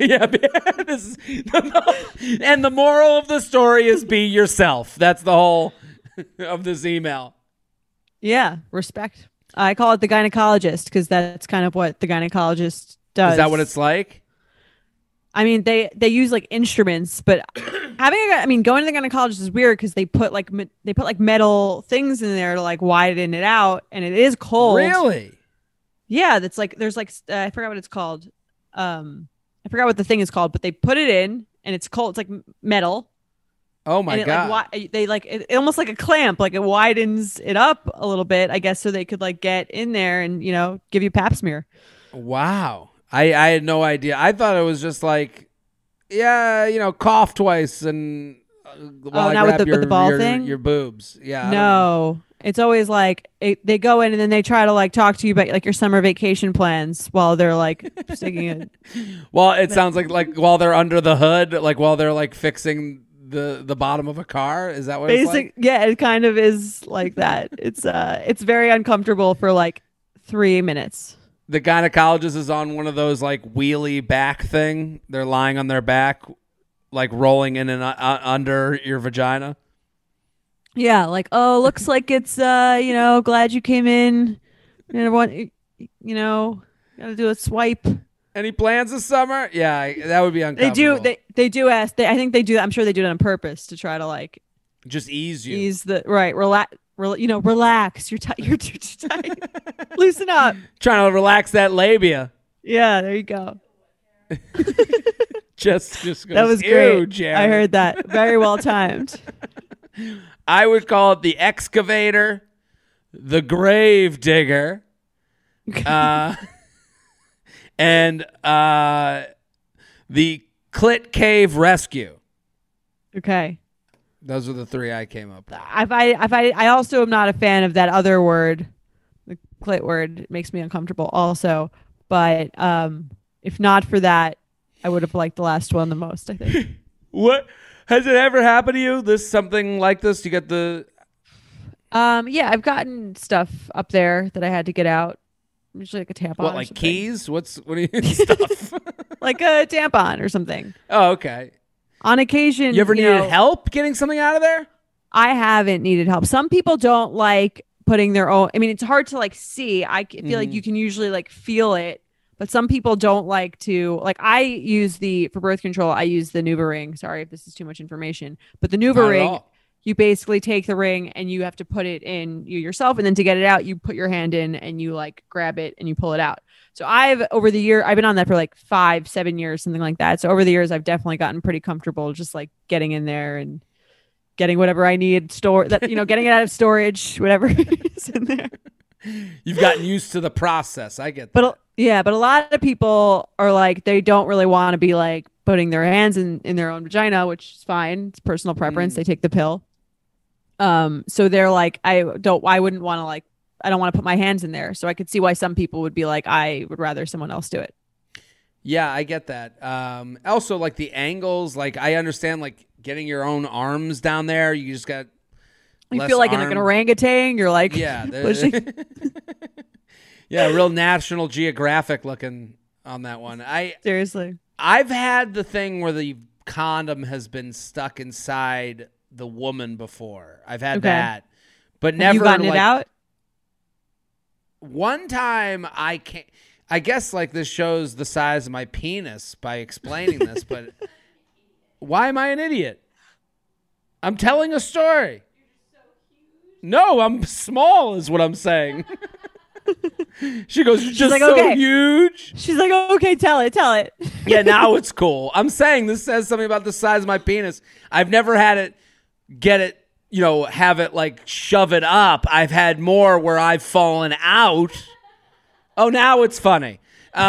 the moral of the story is be yourself. That's the whole of this email. Yeah. Respect. I call it the gynecologist because that's kind of what the gynecologist does. Is that what it's like? I mean, they use like instruments, but going to the gynecologist is weird because they put like metal things in there to like widen it out, and it is cold. Really? Yeah, that's like there's like I forgot what it's called. I forgot what the thing is called, but they put it in, and it's cold. It's like metal. Oh my god! Like, they like it almost like a clamp, like it widens it up a little bit, I guess, so they could like get in there and give you pap smear. Wow. I had no idea. I thought it was just like, cough twice and while I grab with the ball thing? Your boobs. Yeah. No, it's always like they go in and then they try to like talk to you about like your summer vacation plans while they're like sticking it. Well, it sounds like while they're under the hood, like while they're like fixing the bottom of a car. Is that what it's like? Yeah, it kind of is like that. It's very uncomfortable for like 3 minutes. The gynecologist is on one of those like wheelie back thing. They're lying on their back, like rolling in and under your vagina. Yeah, like, oh, looks like it's glad you came in. Gotta do a swipe. Any plans this summer? Yeah, that would be uncomfortable. They do ask. I think they do. I'm sure they do it on purpose to try to like just ease you. Ease the right. Relax. You're too tight. Loosen up. Trying to relax that labia. Yeah, there you go. just goes, that was great. Jared. I heard that. Very well timed. I would call it the excavator, the grave digger, and the clit cave rescue. Okay. Those are the three I came up with. I also am not a fan of that other word, the clit word. It makes me uncomfortable also. But if not for that, I would have liked the last one the most, I think. What? Has it ever happened to you? Something like this? You get the... Yeah, I've gotten stuff up there that I had to get out. Usually like a tampon. What, like keys? What do you stuff? Like a tampon or something. Oh, okay. On occasion, you ever needed help getting something out of there? I haven't needed help. Some people don't like putting their own. I mean, it's hard to like see. I feel like you can usually like feel it, but some people don't like to. Like I use for birth control. I use the NuvaRing. Sorry if this is too much information, but the NuvaRing, you basically take the ring and you have to put it in yourself, and then to get it out, you put your hand in and you like grab it and you pull it out. So I've been on that for like 5-7 years, something like that. So over the years, I've definitely gotten pretty comfortable just like getting in there and getting whatever I need getting it out of storage, whatever is in there. You've gotten used to the process. I get that. But a lot of people are like, they don't really want to be like putting their hands in their own vagina, which is fine. It's personal preference. They take the pill. So they're like, I don't want to put my hands in there. So I could see why some people would be like, I would rather someone else do it. Yeah, I get that. Also, like the angles, like I understand, like getting your own arms down there. You just got. You feel like an orangutan. You're like, yeah, yeah, real National Geographic looking on that one. Seriously, I've had the thing where the condom has been stuck inside the woman before. I've had that, but never. Have you gotten it out? One time I guess like this shows the size of my penis by explaining this, but why am I an idiot? I'm telling a story. No, I'm small is what I'm saying. She goes, you're just like, so okay. Huge. She's like, okay, tell it. Yeah, now it's cool. I'm saying this says something about the size of my penis. I've never had it get it, have it like shove it up. I've had more where I've fallen out. Oh, now it's funny.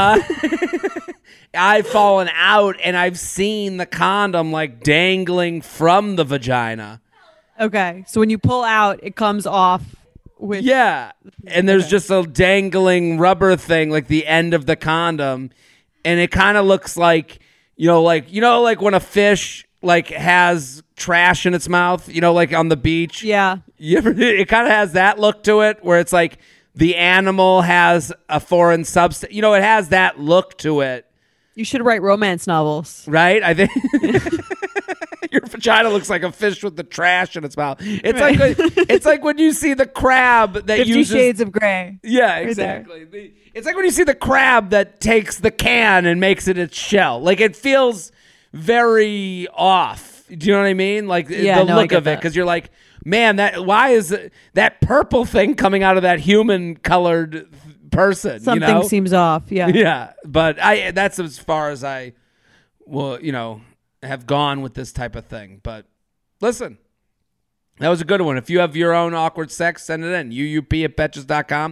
I've fallen out and I've seen the condom like dangling from the vagina. Okay. So when you pull out, it comes off with and there's just a dangling rubber thing like the end of the condom, and it kind of looks like like when a fish like has trash in its mouth, like on the beach. Yeah. It kind of has that look to it where it's like the animal has a foreign substance. It has that look to it. You should write romance novels. Right? I think your vagina looks like a fish with the trash in its mouth. It's like when you see the crab that 50 uses Shades of Grey. Yeah, exactly. It's like when you see the crab that takes the can and makes it its shell. Like it feels very off. Do you know what I mean? Like the look of it, because you're like, man, why is that purple thing coming out of that human colored person? Something seems off. Yeah. Yeah, but that's as far as I will, have gone with this type of thing. But listen, that was a good one. If you have your own awkward sex, send it in. UUP@Betches.com.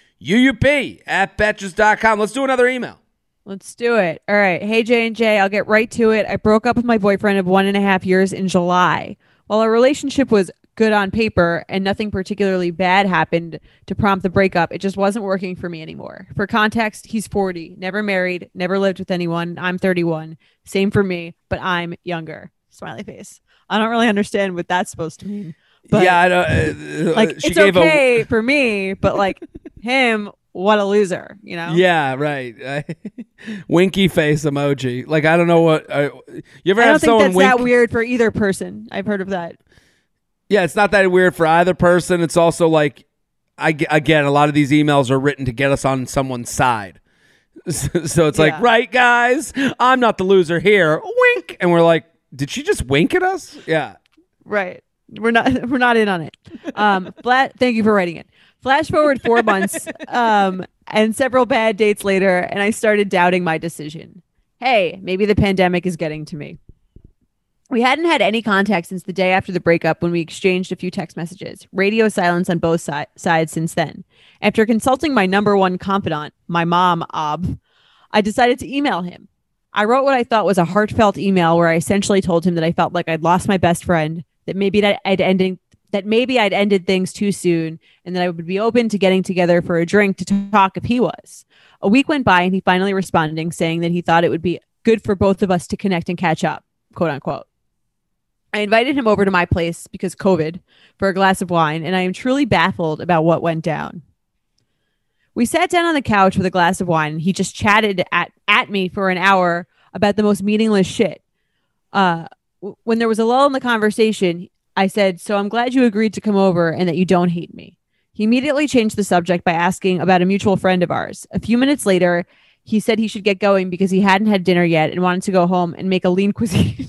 UUP@Betches.com. Let's do another email. Let's do it. All right. Hey, J&J, I'll get right to it. I broke up with my boyfriend of 1.5 years in July. While our relationship was good on paper and nothing particularly bad happened to prompt the breakup, it just wasn't working for me anymore. For context, he's 40, never married, never lived with anyone. I'm 31. Same for me, but I'm younger. Smiley face. I don't really understand what that's supposed to mean. But, yeah, I don't. It's okay for me, but like him, what a loser, Yeah, right. Winky face emoji. Like, I don't know what. You ever have someone wink? I don't think that's that weird for either person. I've heard of that. Yeah, it's not that weird for either person. It's also like, again, a lot of these emails are written to get us on someone's side. So it's like, right, guys, I'm not the loser here. Wink. And we're like, did she just wink at us? Yeah. Right. We're not in on it. Thank you for writing it. Flash forward 4 months and several bad dates later, and I started doubting my decision. Hey, maybe the pandemic is getting to me. We hadn't had any contact since the day after the breakup when we exchanged a few text messages. Radio silence on both sides since then. After consulting my number one confidant, my mom, Ob, I decided to email him. I wrote what I thought was a heartfelt email where I essentially told him that I felt like I'd lost my best friend, that maybe I'd ended things too soon, and that I would be open to getting together for a drink to talk if he was. A week went by and he finally responding, saying that he thought it would be good for both of us to connect and catch up, quote unquote. I invited him over to my place because COVID for a glass of wine, and I am truly baffled about what went down. We sat down on the couch with a glass of wine, and he just chatted at me for an hour about the most meaningless shit. When there was a lull in the conversation, I said, so I'm glad you agreed to come over and that you don't hate me. He immediately changed the subject by asking about a mutual friend of ours. A few minutes later, he said he should get going because he hadn't had dinner yet and wanted to go home and make a lean cuisine.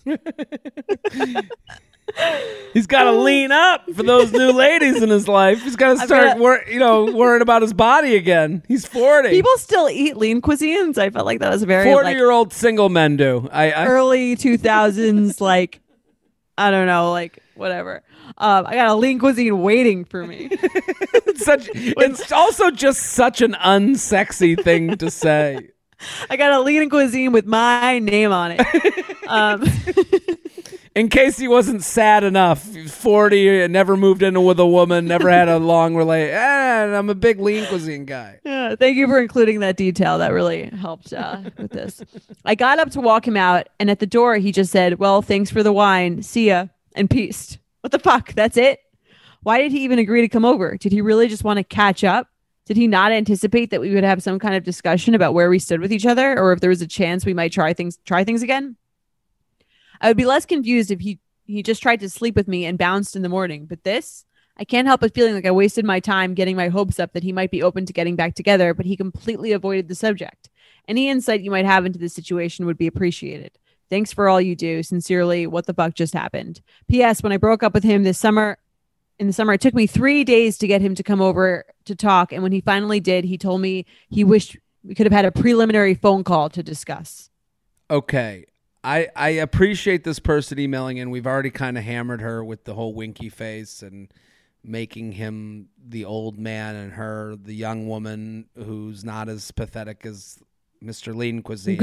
He's got to lean up for those new ladies in his life. He's got to start worrying about his body again. He's 40. People still eat lean cuisines. I felt like that was a very 40-year-old single men do. Early 2000s, like, I don't know, like whatever. I got a lean cuisine waiting for me. It's also just such an unsexy thing to say. I got a lean cuisine with my name on it. In case he wasn't sad enough, 40, never moved in with a woman, never had a long relationship. I'm a big lean cuisine guy. Yeah, thank you for including that detail. That really helped with this. I got up to walk him out, and at the door, he just said, well, thanks for the wine. See ya, and peaced. What the fuck? That's it? Why did he even agree to come over? Did he really just want to catch up? Did he not anticipate that we would have some kind of discussion about where we stood with each other, or if there was a chance we might try things again? I would be less confused if he just tried to sleep with me and bounced in the morning. But this, I can't help but feeling like I wasted my time getting my hopes up that he might be open to getting back together, but he completely avoided the subject. Any insight you might have into this situation would be appreciated. Thanks for all you do. Sincerely, what the fuck just happened? P.S. When I broke up with him in the summer, it took me 3 days to get him to come over to talk. And when he finally did, he told me he wished we could have had a preliminary phone call to discuss. Okay. I appreciate this person emailing in. We've already kind of hammered her with the whole winky face and making him the old man and her the young woman who's not as pathetic as Mr. Lean Cuisine.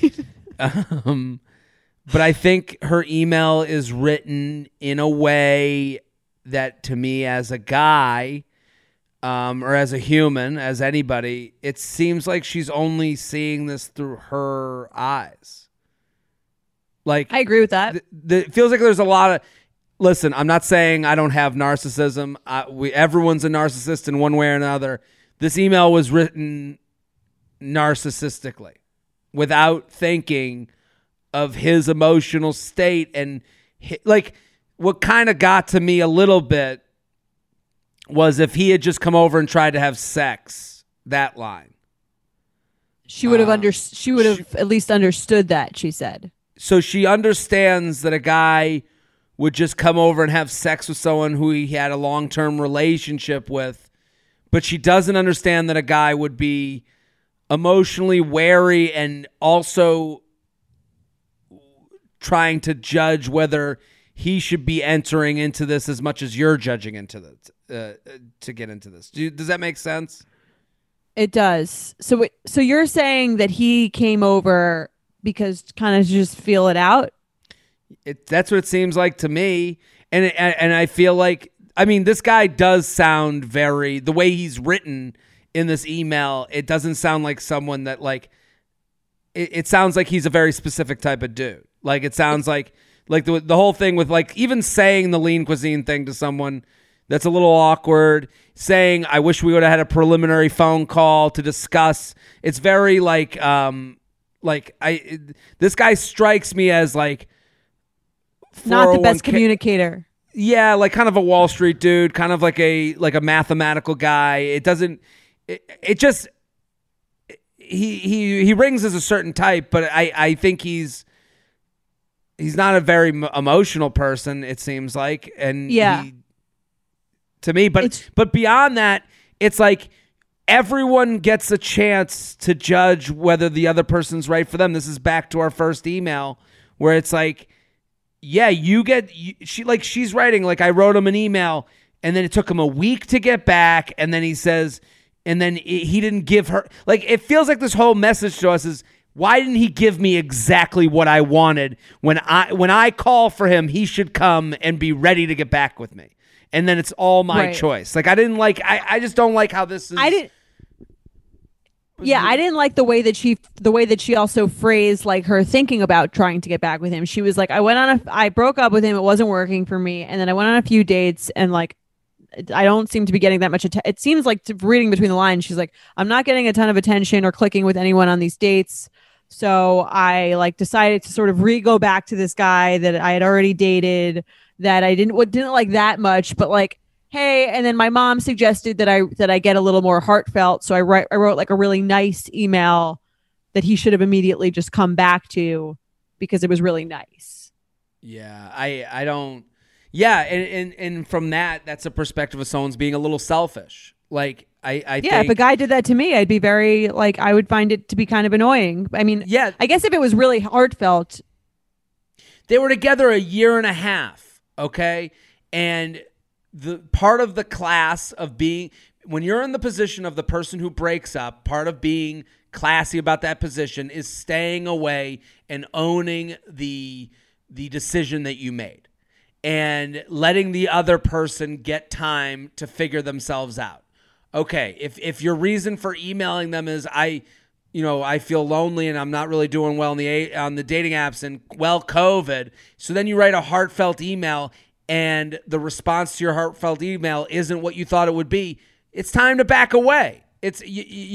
But I think her email is written in a way that, to me as a guy, or as a human, as anybody, it seems like she's only seeing this through her eyes. Like, I agree with that. It feels like there's a lot of. Listen, I'm not saying I don't have narcissism. Everyone's a narcissist in one way or another. This email was written narcissistically, without thinking of his emotional state, and like what kind of got to me a little bit was if he had just come over and tried to have sex. That line. She would have She would have at least understood that. She said. So she understands that a guy would just come over and have sex with someone who he had a long-term relationship with, but she doesn't understand that a guy would be emotionally wary and also trying to judge whether he should be entering into this as much as you're judging into this, to get into this. Does that make sense? It does. So you're saying that he came over because kind of just feel it out? That's what it seems like to me. And I feel like, I mean, this guy does sound very, the way he's written in this email, it doesn't sound like someone that like, it sounds like he's a very specific type of dude. Like it sounds like the whole thing with like even saying the lean cuisine thing to someone that's a little awkward, saying, I wish we would have had a preliminary phone call to discuss. It's very like this guy strikes me as like, not the best communicator. Yeah, like kind of a Wall Street dude, kind of like a mathematical guy. It doesn't. It just. He rings as a certain type, but I think he's not a very emotional person. It seems like, and yeah, to me, but beyond that, it's like everyone gets a chance to judge whether the other person's right for them. This is back to our first email where it's like. Yeah, she's writing, like I wrote him an email and then it took him a week to get back. And then he says, and then he didn't give her, like, it feels like this whole message to us is, why didn't he give me exactly what I wanted? When I call for him, he should come and be ready to get back with me. And then it's all my choice. Like, I just don't like how this is. Yeah, I didn't like the way that she also phrased like her thinking about trying to get back with him. She was like, I broke up with him. It wasn't working for me. And then I went on a few dates and like, I don't seem to be getting that much attention. It seems like reading between the lines. She's like, I'm not getting a ton of attention or clicking with anyone on these dates. So I like decided to sort of go back to this guy that I had already dated that I didn't like that much, but like, hey, and then my mom suggested that I get a little more heartfelt. So I wrote like a really nice email that he should have immediately just come back to because it was really nice. Yeah, I don't. Yeah, and from that's a perspective of someone's being a little selfish. Like I think, if a guy did that to me, I'd be very like I would find it to be kind of annoying. I mean, yeah, I guess if it was really heartfelt. They were together a year and a half, okay, and. The part of the class of being, when you're in the position of the person who breaks up, part of being classy about that position is staying away and owning the decision that you made and letting the other person get time to figure themselves out. Okay, if your reason for emailing them is I feel lonely and I'm not really doing well on the dating apps and COVID, so then you write a heartfelt email. And the response to your heartfelt email isn't what you thought it would be, it's time to back away. It's,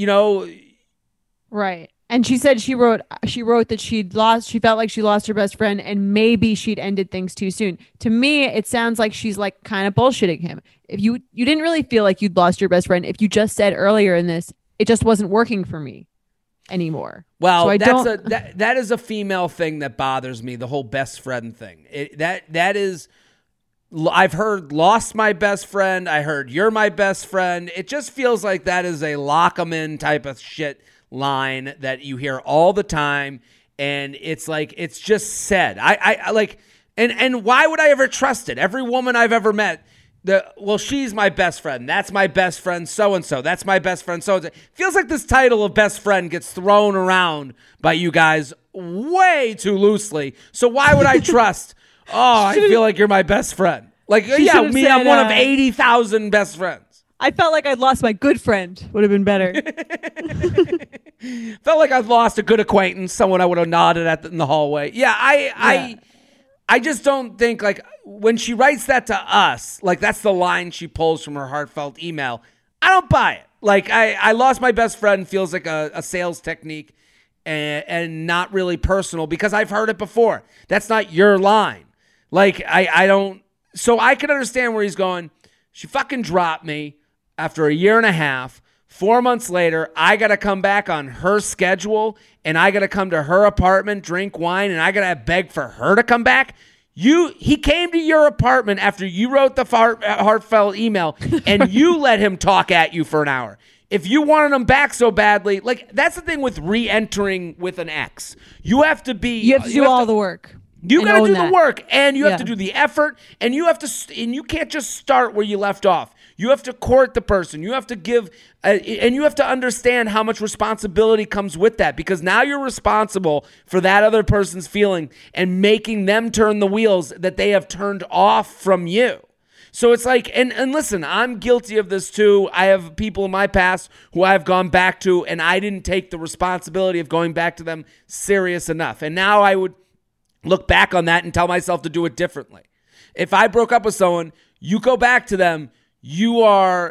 Right. And she said she wrote that she felt like she lost her best friend and maybe she'd ended things too soon. To me, it sounds like she's like kind of bullshitting him. If you didn't really feel like you'd lost your best friend, if you just said earlier in this, it just wasn't working for me anymore. Well, so that is a female thing that bothers me, the whole best friend thing. That is... I've heard lost my best friend. I heard you're my best friend. It just feels like that is a lock 'em in type of shit line that you hear all the time. And it's like, it's just said. I like, and why would I ever trust it? Every woman I've ever met, she's my best friend. That's my best friend so-and-so. That's my best friend so-and-so. Feels like this title of best friend gets thrown around by you guys way too loosely. So why would I trust... Oh, I feel like you're my best friend. Like, yeah, me, I'm one of 80,000 best friends. I felt like I'd lost my good friend. Would have been better. Felt like I've lost a good acquaintance, someone I would have nodded at in the hallway. Yeah, I just don't think, like, when she writes that to us, like, that's the line she pulls from her heartfelt email. I don't buy it. Like, I lost my best friend feels like a sales technique and not really personal because I've heard it before. That's not your line. Like, I don't. So I can understand where he's going. She fucking dropped me after a year and a half. 4 months later, I got to come back on her schedule, and I got to come to her apartment, drink wine, and I got to beg for her to come back. He came to your apartment after you wrote the heartfelt email, and you let him talk at you for an hour. If you wanted him back so badly, like, that's the thing with re-entering with an ex. You have to do all the work. You got to do the work, and you have to do the effort, and you can't just start where you left off. You have to court the person. You have to give, and you have to understand how much responsibility comes with that, because now you're responsible for that other person's feeling and making them turn the wheels that they have turned off from you. So it's like, and listen, I'm guilty of this too. I have people in my past who I've gone back to, and I didn't take the responsibility of going back to them serious enough. And now I would look back on that and tell myself to do it differently. If I broke up with someone, you go back to them, you're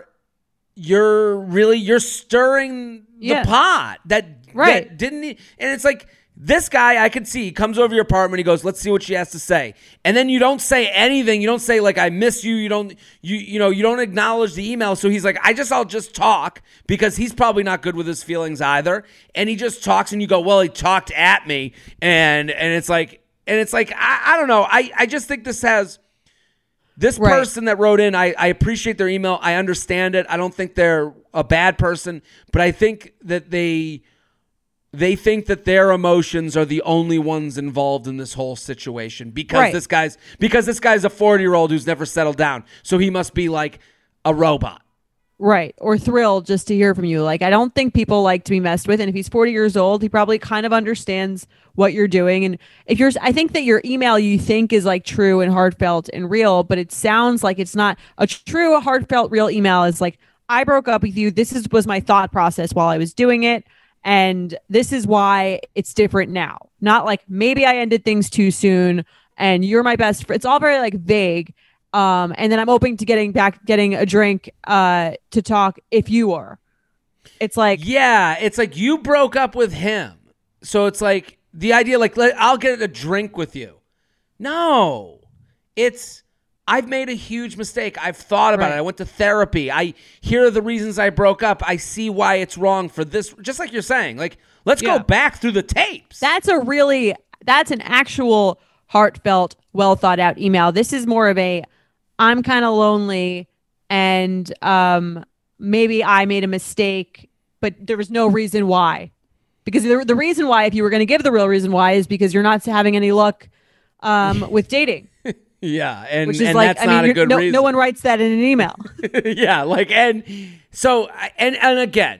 stirring the pot that didn't need, and it's like, this guy I could see, he comes over your apartment, he goes, let's see what she has to say. And then you don't say anything. You don't say, like, I miss you. You don't acknowledge the email. So he's like, I'll just talk, because he's probably not good with his feelings either. And he just talks, and you go, well, he talked at me. And it's like, I don't know. I just think this person that wrote in, I appreciate their email. I understand it. I don't think they're a bad person, but I think that they think that their emotions are the only ones involved in this whole situation because this guy's a 40-year-old who's never settled down. So he must be like a robot. Right. Or thrilled just to hear from you. Like, I don't think people like to be messed with. And if he's 40 years old, he probably kind of understands what you're doing. And I think that your email you think is like true and heartfelt and real, but it sounds like it's not. A true, heartfelt, real email is like, I broke up with you. This was my thought process while I was doing it. And this is why it's different now. Not like, maybe I ended things too soon and you're my best friend. It's all very like vague. And then I'm open to getting a drink to talk if you are. It's like, yeah, it's like you broke up with him. So it's like the idea, like, I'll get a drink with you. No, it's, I've made a huge mistake. I've thought about it. I went to therapy. Here are the reasons I broke up. I see why it's wrong for this. Just like you're saying, like, let's go back through the tapes. That's an actual heartfelt, well thought out email. This is more of a, I'm kind of lonely and maybe I made a mistake, but there was no reason why. Because the reason why, if you were going to give the real reason why, is because you're not having any luck with dating. Yeah, and that's not a good reason. No one writes that in an email. Yeah, like, and so, and again,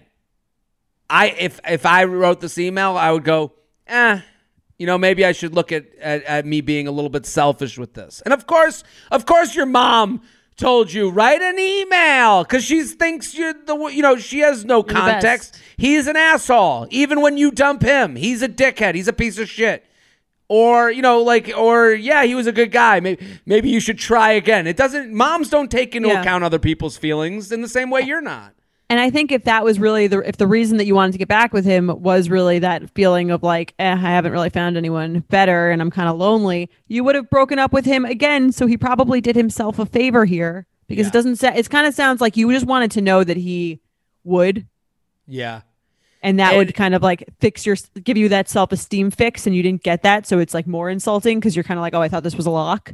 if I wrote this email, I would go, maybe I should look at me being a little bit selfish with this. And of course, your mom told you, write an email, because she thinks you're she has no context. He's an asshole. Even when you dump him, he's a dickhead. He's a piece of shit. Or, he was a good guy. Maybe you should try again. Moms don't take into account other people's feelings in the same way you're not. And I think if that was really if the reason that you wanted to get back with him was really that feeling of like, I haven't really found anyone better and I'm kind of lonely, you would have broken up with him again. So he probably did himself a favor here, because it kind of sounds like you just wanted to know that he would. Yeah. And that would kind of like give you that self-esteem fix, and you didn't get that. So it's like more insulting because you're kind of like, oh, I thought this was a lock.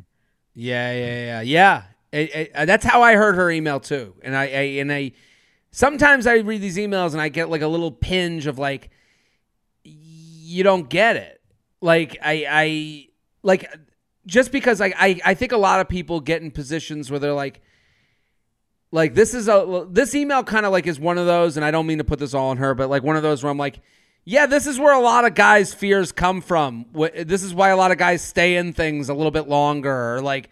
Yeah. That's how I heard her email too. And I sometimes I read these emails and I get like a little pinch of like, you don't get it. Like I just because I think a lot of people get in positions where they're like this email kind of like is one of those, and I don't mean to put this all on her, but like one of those where I'm like, Yeah, this is where a lot of guys' fears come from. This is why a lot of guys stay in things a little bit longer, or like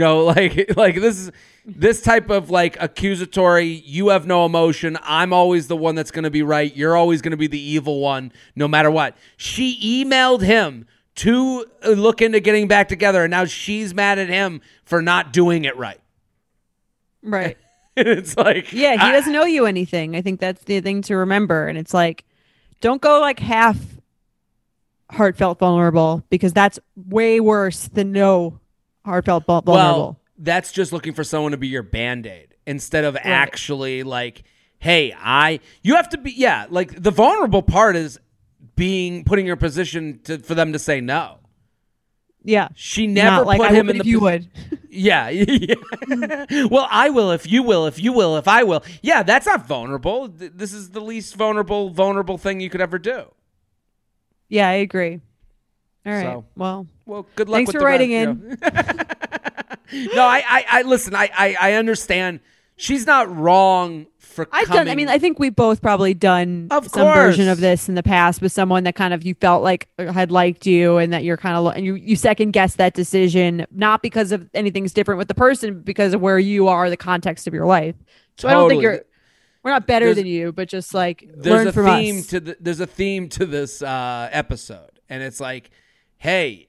this type of like accusatory. You have no emotion. I'm always the one that's going to be right. You're always going to be the evil one, no matter what. She emailed him to look into getting back together, and now she's mad at him for not doing it right. Right. It's like, yeah, he doesn't owe you anything. I think that's the thing to remember, and it's like, don't go like half heartfelt vulnerable, because that's way worse than no heartfelt vulnerable. Well, that's just looking for someone to be your Band-Aid instead of actually like, hey, you have to be, like the vulnerable part is putting your position for them to say no. Yeah. She never put him in the... You would. Yeah. Well, I will if you will, if I will. Yeah, that's not vulnerable. This is the least vulnerable thing you could ever do. Yeah, I agree. All right. So, well, good luck. Thanks with for writing in. No, I listen. I understand. She's not wrong for coming. I think we've both probably done some version of this in the past with someone that kind of you felt like had liked you, and that you're kind of and you second guess that decision, not because of anything's different with the person, but because of where you are, the context of your life. So I don't think we're not better than you, but just like learn from us. There's a theme to this episode, and it's like, hey,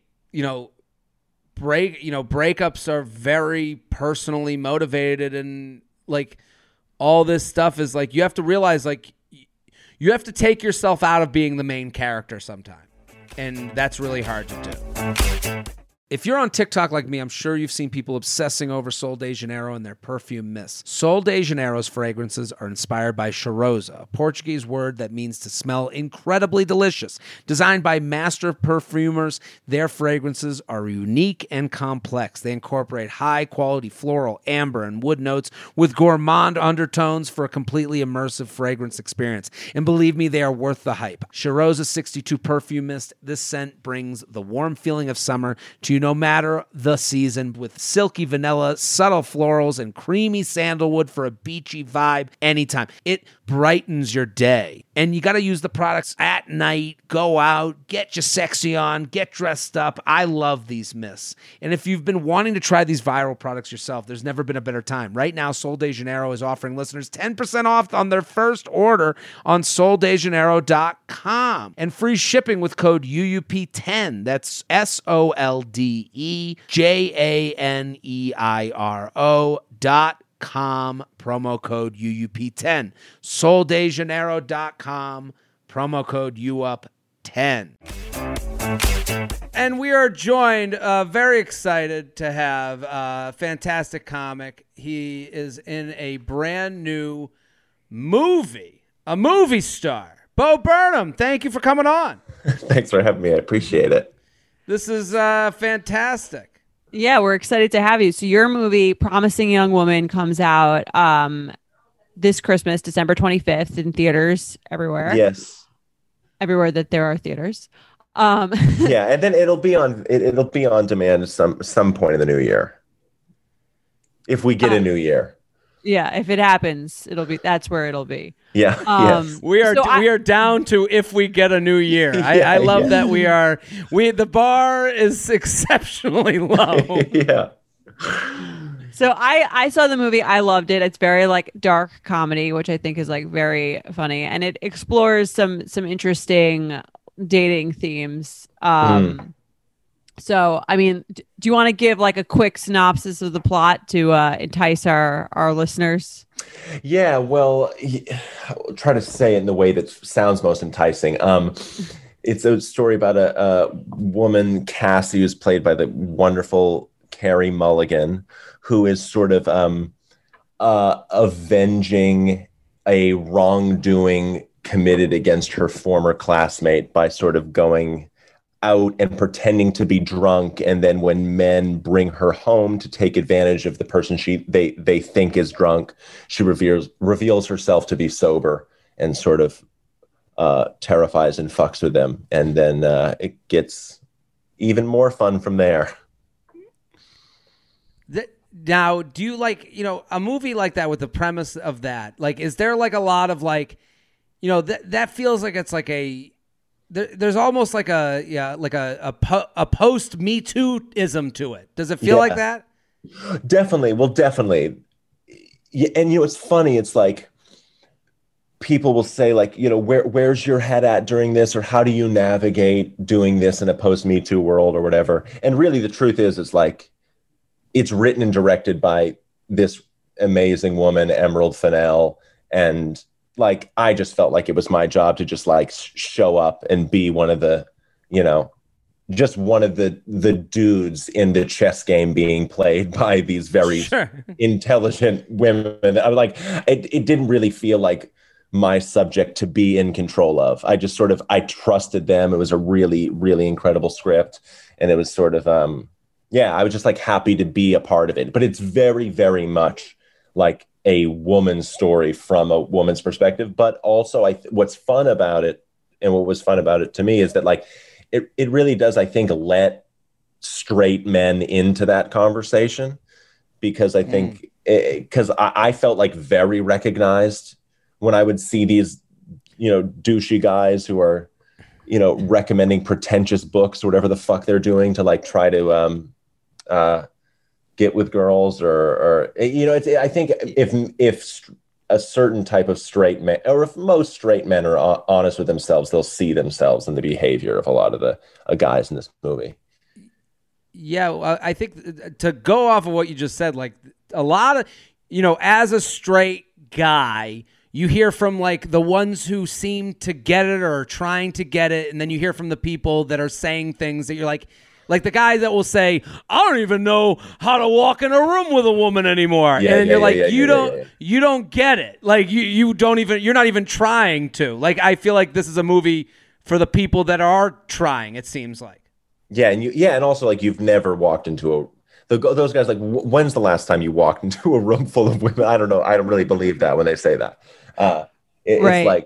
breakups are very personally motivated, and like all this stuff is like, you have to realize like you have to take yourself out of being the main character sometime, and that's really hard to do. If you're on TikTok like me, I'm sure you've seen people obsessing over Sol de Janeiro and their perfume mists. Sol de Janeiro's fragrances are inspired by cheirosa, a Portuguese word that means to smell incredibly delicious. Designed by master perfumers, their fragrances are unique and complex. They incorporate high-quality floral, amber, and wood notes with gourmand undertones for a completely immersive fragrance experience. And believe me, they are worth the hype. Cheirosa 62 Perfume Mist, this scent brings the warm feeling of summer to you no matter the season, with silky vanilla, subtle florals, and creamy sandalwood for a beachy vibe anytime. It brightens your day. And you got to use the products at night, go out, get your sexy on, get dressed up. I love these mists. And if you've been wanting to try these viral products yourself, there's never been a better time. Right now, Sol de Janeiro is offering listeners 10% off on their first order on soldejaneiro.com and free shipping with code UUP10. That's SoldeJaneiro.com, promo code UUP10. soldejaneiro.com, promo code UUP10. And we are joined, very excited to have a fantastic comic. He is in a brand new movie, a movie star. Bo Burnham, thank you for coming on. Thanks for having me. I appreciate it. This is fantastic. Yeah, we're excited to have you. So your movie, Promising Young Woman, comes out this Christmas, December 25th, in theaters everywhere. Yes. Everywhere that there are theaters. Yeah, and then it'll be on demand some point in the new year. If we get a new year. Yeah, if it happens, that's where it'll be. Yeah. Yes. We are down to if we get a new year. I love that the bar is exceptionally low. Yeah. So I saw the movie. I loved it. It's very like dark comedy, which I think is like very funny, and it explores some interesting dating themes. So, I mean, do you want to give like a quick synopsis of the plot to entice our listeners? Yeah, well, I'll try to say it in the way that sounds most enticing. It's a story about a woman, Cassie, who's played by the wonderful Carey Mulligan, who is sort of avenging a wrongdoing committed against her former classmate by sort of going out and pretending to be drunk, and then when men bring her home to take advantage of the person they think is drunk, she reveals herself to be sober and sort of terrifies and fucks with them, and then it gets even more fun from there. Now, do you like, a movie like that with the premise of that? Like, is there like a lot of like, that feels like it's like there's almost like a post Me Too-ism to it. Does it feel like that? Definitely. Well, definitely. Yeah, and it's funny. It's like people will say, like, where's your head at during this, or how do you navigate doing this in a post Me Too world or whatever? And really, the truth is, it's like it's written and directed by this amazing woman, Emerald Fennell, and like I just felt like it was my job to just like show up and be one of the, just one of the dudes in the chess game being played by these very intelligent women. I was like, it didn't really feel like my subject to be in control of. I just I trusted them. It was a really, really incredible script. And it was sort of, I was just like happy to be a part of it. But it's very, very much like a woman's story from a woman's perspective. But also what's fun about it, and what was fun about it to me, is that like, it really does, I think, let straight men into that conversation, because I think, because I felt like very recognized when I would see these, douchey guys who are, recommending pretentious books or whatever the fuck they're doing to like try to get with girls or I think if a certain type of straight man, or if most straight men are honest with themselves, they'll see themselves in the behavior of a lot of the guys in this movie. Yeah, well, I think to go off of what you just said, like a lot of, as a straight guy, you hear from like the ones who seem to get it or are trying to get it, and then you hear from the people that are saying things that you're like the guy that will say, I don't even know how to walk in a room with a woman anymore. You don't get it. Like you're not even trying to. Like, I feel like this is a movie for the people that are trying, it seems like. Yeah. And also like you've never walked into those guys, like when's the last time you walked into a room full of women? I don't know. I don't really believe that when they say that. It's like,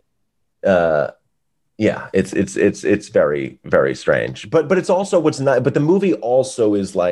it's very, very strange, but it's also what's not, but the movie also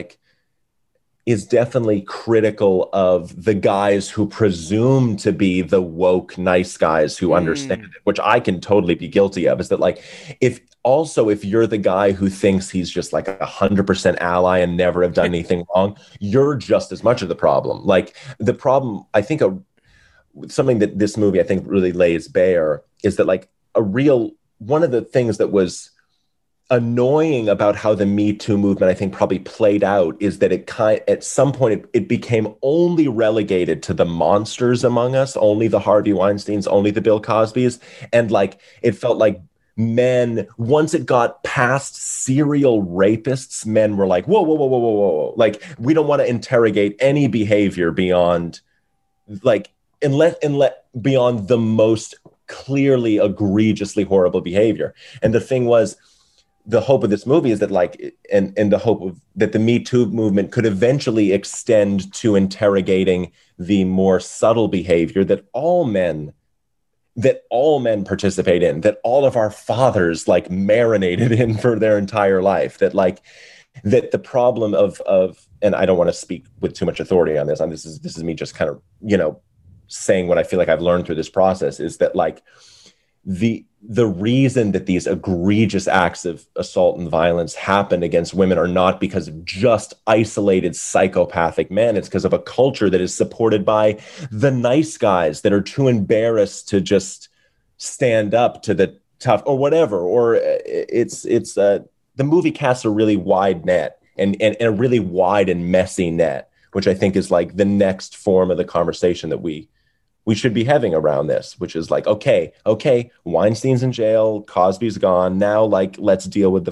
is definitely critical of the guys who presume to be the woke, nice guys who understand it, which I can totally be guilty of, is that like, if you're the guy who thinks he's just like 100% ally and never have done anything wrong, you're just as much of the problem. Like the problem, I think something that this movie, I think, really lays bare is that like one of the things that was annoying about how the Me Too movement, I think, probably played out is that at some point it became only relegated to the monsters among us, only the Harvey Weinsteins, only the Bill Cosbys. And like, it felt like men, once it got past serial rapists, men were like, whoa. Like, we don't want to interrogate any behavior beyond like, unless beyond the most clearly egregiously horrible behavior. And the thing was, the hope of this movie is that like, and the hope of that the Me Too movement could eventually extend to interrogating the more subtle behavior that all men participate in, that all of our fathers like marinated in for their entire life, that the problem of, and I don't want to speak with too much authority on this, and this is me just kind of, saying what I feel like I've learned through this process, is that like the reason that these egregious acts of assault and violence happen against women are not because of just isolated psychopathic men. It's because of a culture that is supported by the nice guys that are too embarrassed to just stand up to the tough or whatever. Or the movie casts a really wide net and a really wide and messy net, which I think is like the next form of the conversation that we should be having around this, which is like, okay, Weinstein's in jail, Cosby's gone. Now, like, let's deal with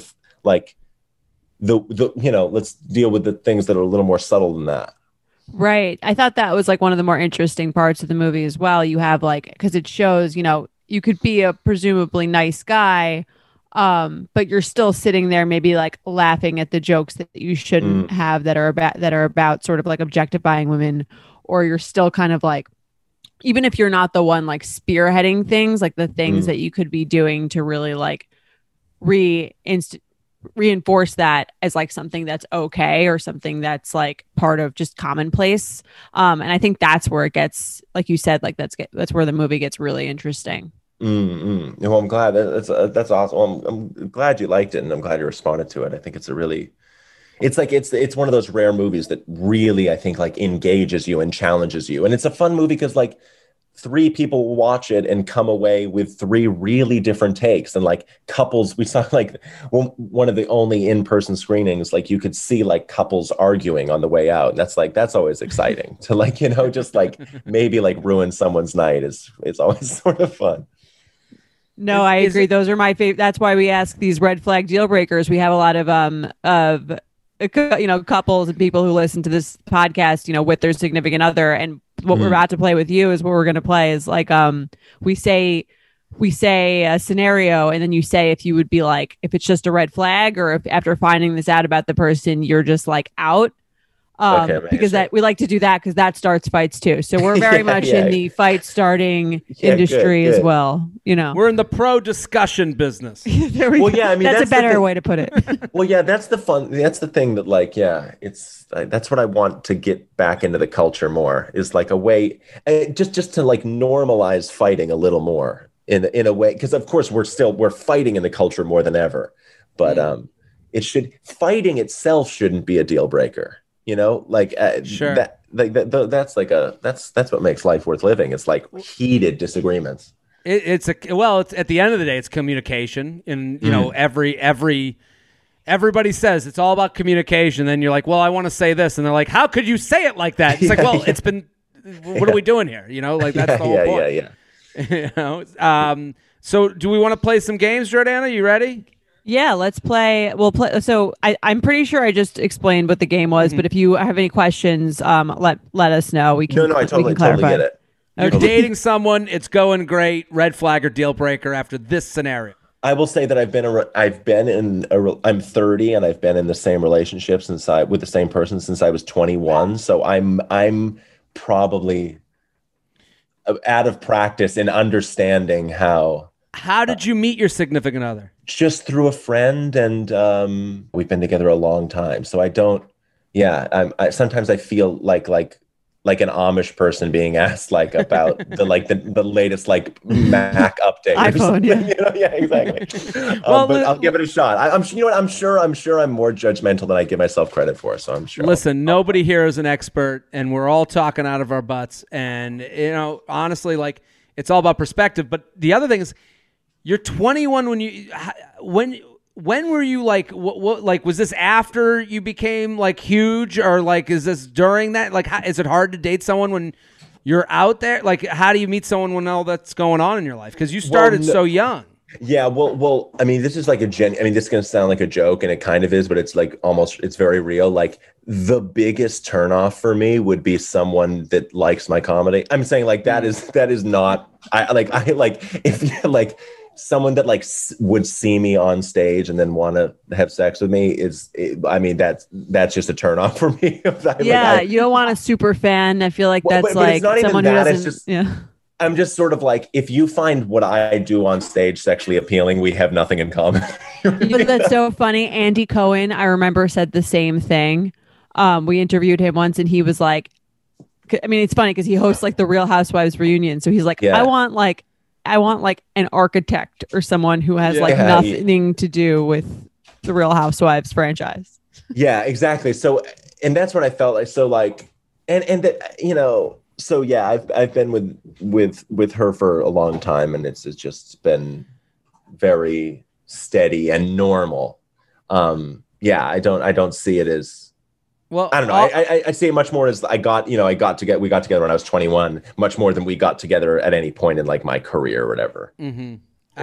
let's deal with the things that are a little more subtle than that. Right. I thought that was like one of the more interesting parts of the movie as well. You have like, because it shows, you could be a presumably nice guy, but you're still sitting there maybe like laughing at the jokes that you shouldn't have that are about sort of like objectifying women, or you're still kind of like, even if you're not the one like spearheading things, like the things that you could be doing to really like reinforce that as like something that's okay, or something that's like part of just commonplace. And I think that's where it gets, like you said, like that's where the movie gets really interesting. Well, I'm glad that's awesome. Well, I'm glad you liked it, and I'm glad you responded to it. I think it's it's one of those rare movies that really, I think, like engages you and challenges you. And it's a fun movie because like 3 people watch it and come away with 3 really different takes. And like couples, we saw like one of the only in-person screenings, like you could see like couples arguing on the way out. And that's always exciting to like, just like maybe like ruin someone's night it's always sort of fun. No, I agree. Those are my favorite. That's why we ask these red flag deal breakers. We have a lot of couples and people who listen to this podcast, with their significant other. And what we're about to play with you is what we're going to play is like, we say a scenario, and then you say if you would be like, if it's just a red flag, or if after finding this out about the person, you're just like out. Because we like to do that because that starts fights too. So we're very much in the fight starting industry as well. We're in the pro discussion business. That's a better way to put it. Well, yeah, that's the fun. That's the thing that like, that's what I want to get back into the culture more, is like a way just to like normalize fighting a little more in a way. Because of course we're fighting in the culture more than ever, but fighting itself shouldn't be a deal breaker. Sure. That's what makes life worth living. It's like heated disagreements. It's at the end of the day, it's communication, and everybody says it's all about communication. Then you're like, well, I want to say this, and they're like, how could you say it like that? It's like, well, it's been, what are we doing here? Like that's the whole point. So do we want to play some games, Jordana? You ready? Yeah, let's play. We'll play. So I'm pretty sure I just explained what the game was, but if you have any questions, let us know. We can. No, I totally get it. You're dating someone. It's going great. Red flag or deal breaker after this scenario. I will say that I'm 30 and I've been in the same relationship with the same person since I was 21. So I'm probably out of practice in understanding how. How did you meet your significant other? Just through a friend, and we've been together a long time. So I don't. Yeah, sometimes I feel like an Amish person being asked like about the latest like Mac update. iPhone, yeah, exactly. But I'll give it a shot. I'm sure I'm more judgmental than I give myself credit for. So I'm sure. Listen, nobody here is an expert, and we're all talking out of our butts. And honestly, like it's all about perspective. But the other thing is, you're 21 when were you like, what like, was this after you became like huge, or like, is this during that? Like, is it hard to date someone when you're out there? Like, how do you meet someone when all that's going on in your life? Cause you started so young. Yeah. Well, I mean, this is like this is going to sound like a joke, and it kind of is, but it's like it's very real. Like the biggest turnoff for me would be someone that likes my comedy. I'm saying like, that is not, if you like, someone that like would see me on stage and then want to have sex with me that's just a turn off for me. You don't want a super fan. I feel like that's like someone who doesn't. I'm just sort of like, if you find what I do on stage sexually appealing, we have nothing in common. But that's so funny. Andy Cohen, I remember, said the same thing. We interviewed him once, and he was like, I mean, it's funny because he hosts like the Real Housewives reunion. So he's like, I want like an architect or someone who has nothing to do with the Real Housewives franchise. Yeah, exactly. So, and that's what I felt like. So like, and that, so yeah, I've been with her for a long time, and it's just been very steady and normal. I don't see it as, well, I don't know. I see it much more as we got together when I was 21, much more than we got together at any point in like my career or whatever. Mm-hmm.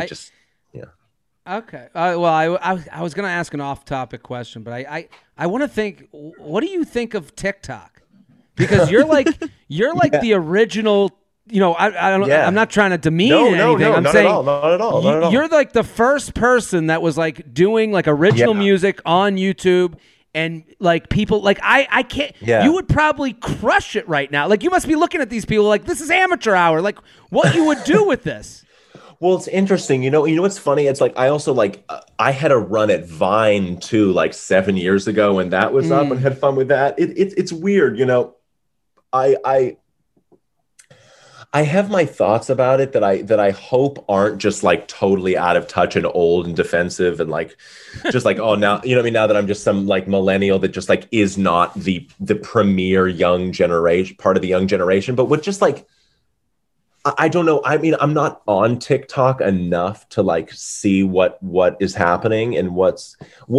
Okay. I was going to ask an off-topic question, but I want to think. What do you think of TikTok? Because you're like the original. I'm not trying to demean anything. No, I'm not saying at all. You're like the first person that was like doing like original music on YouTube. And like people like I can't. Yeah. You would probably crush it right now. Like you must be looking at these people like, this is amateur hour. Like what you would do with this? Well, it's interesting. You know what's funny? It's like I also like I had a run at Vine too, like 7 years ago when that was up, and had fun with that. It's weird, I I have my thoughts about it that I hope aren't just like totally out of touch and old and defensive and like just like, oh, now, you know what I mean, now that I'm just some like millennial that just like is not the premier young generation, part of the young generation, but with just like, I don't know. I mean, I'm not on TikTok enough to like see what is happening, and what's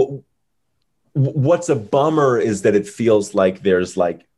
a bummer is that it feels like there's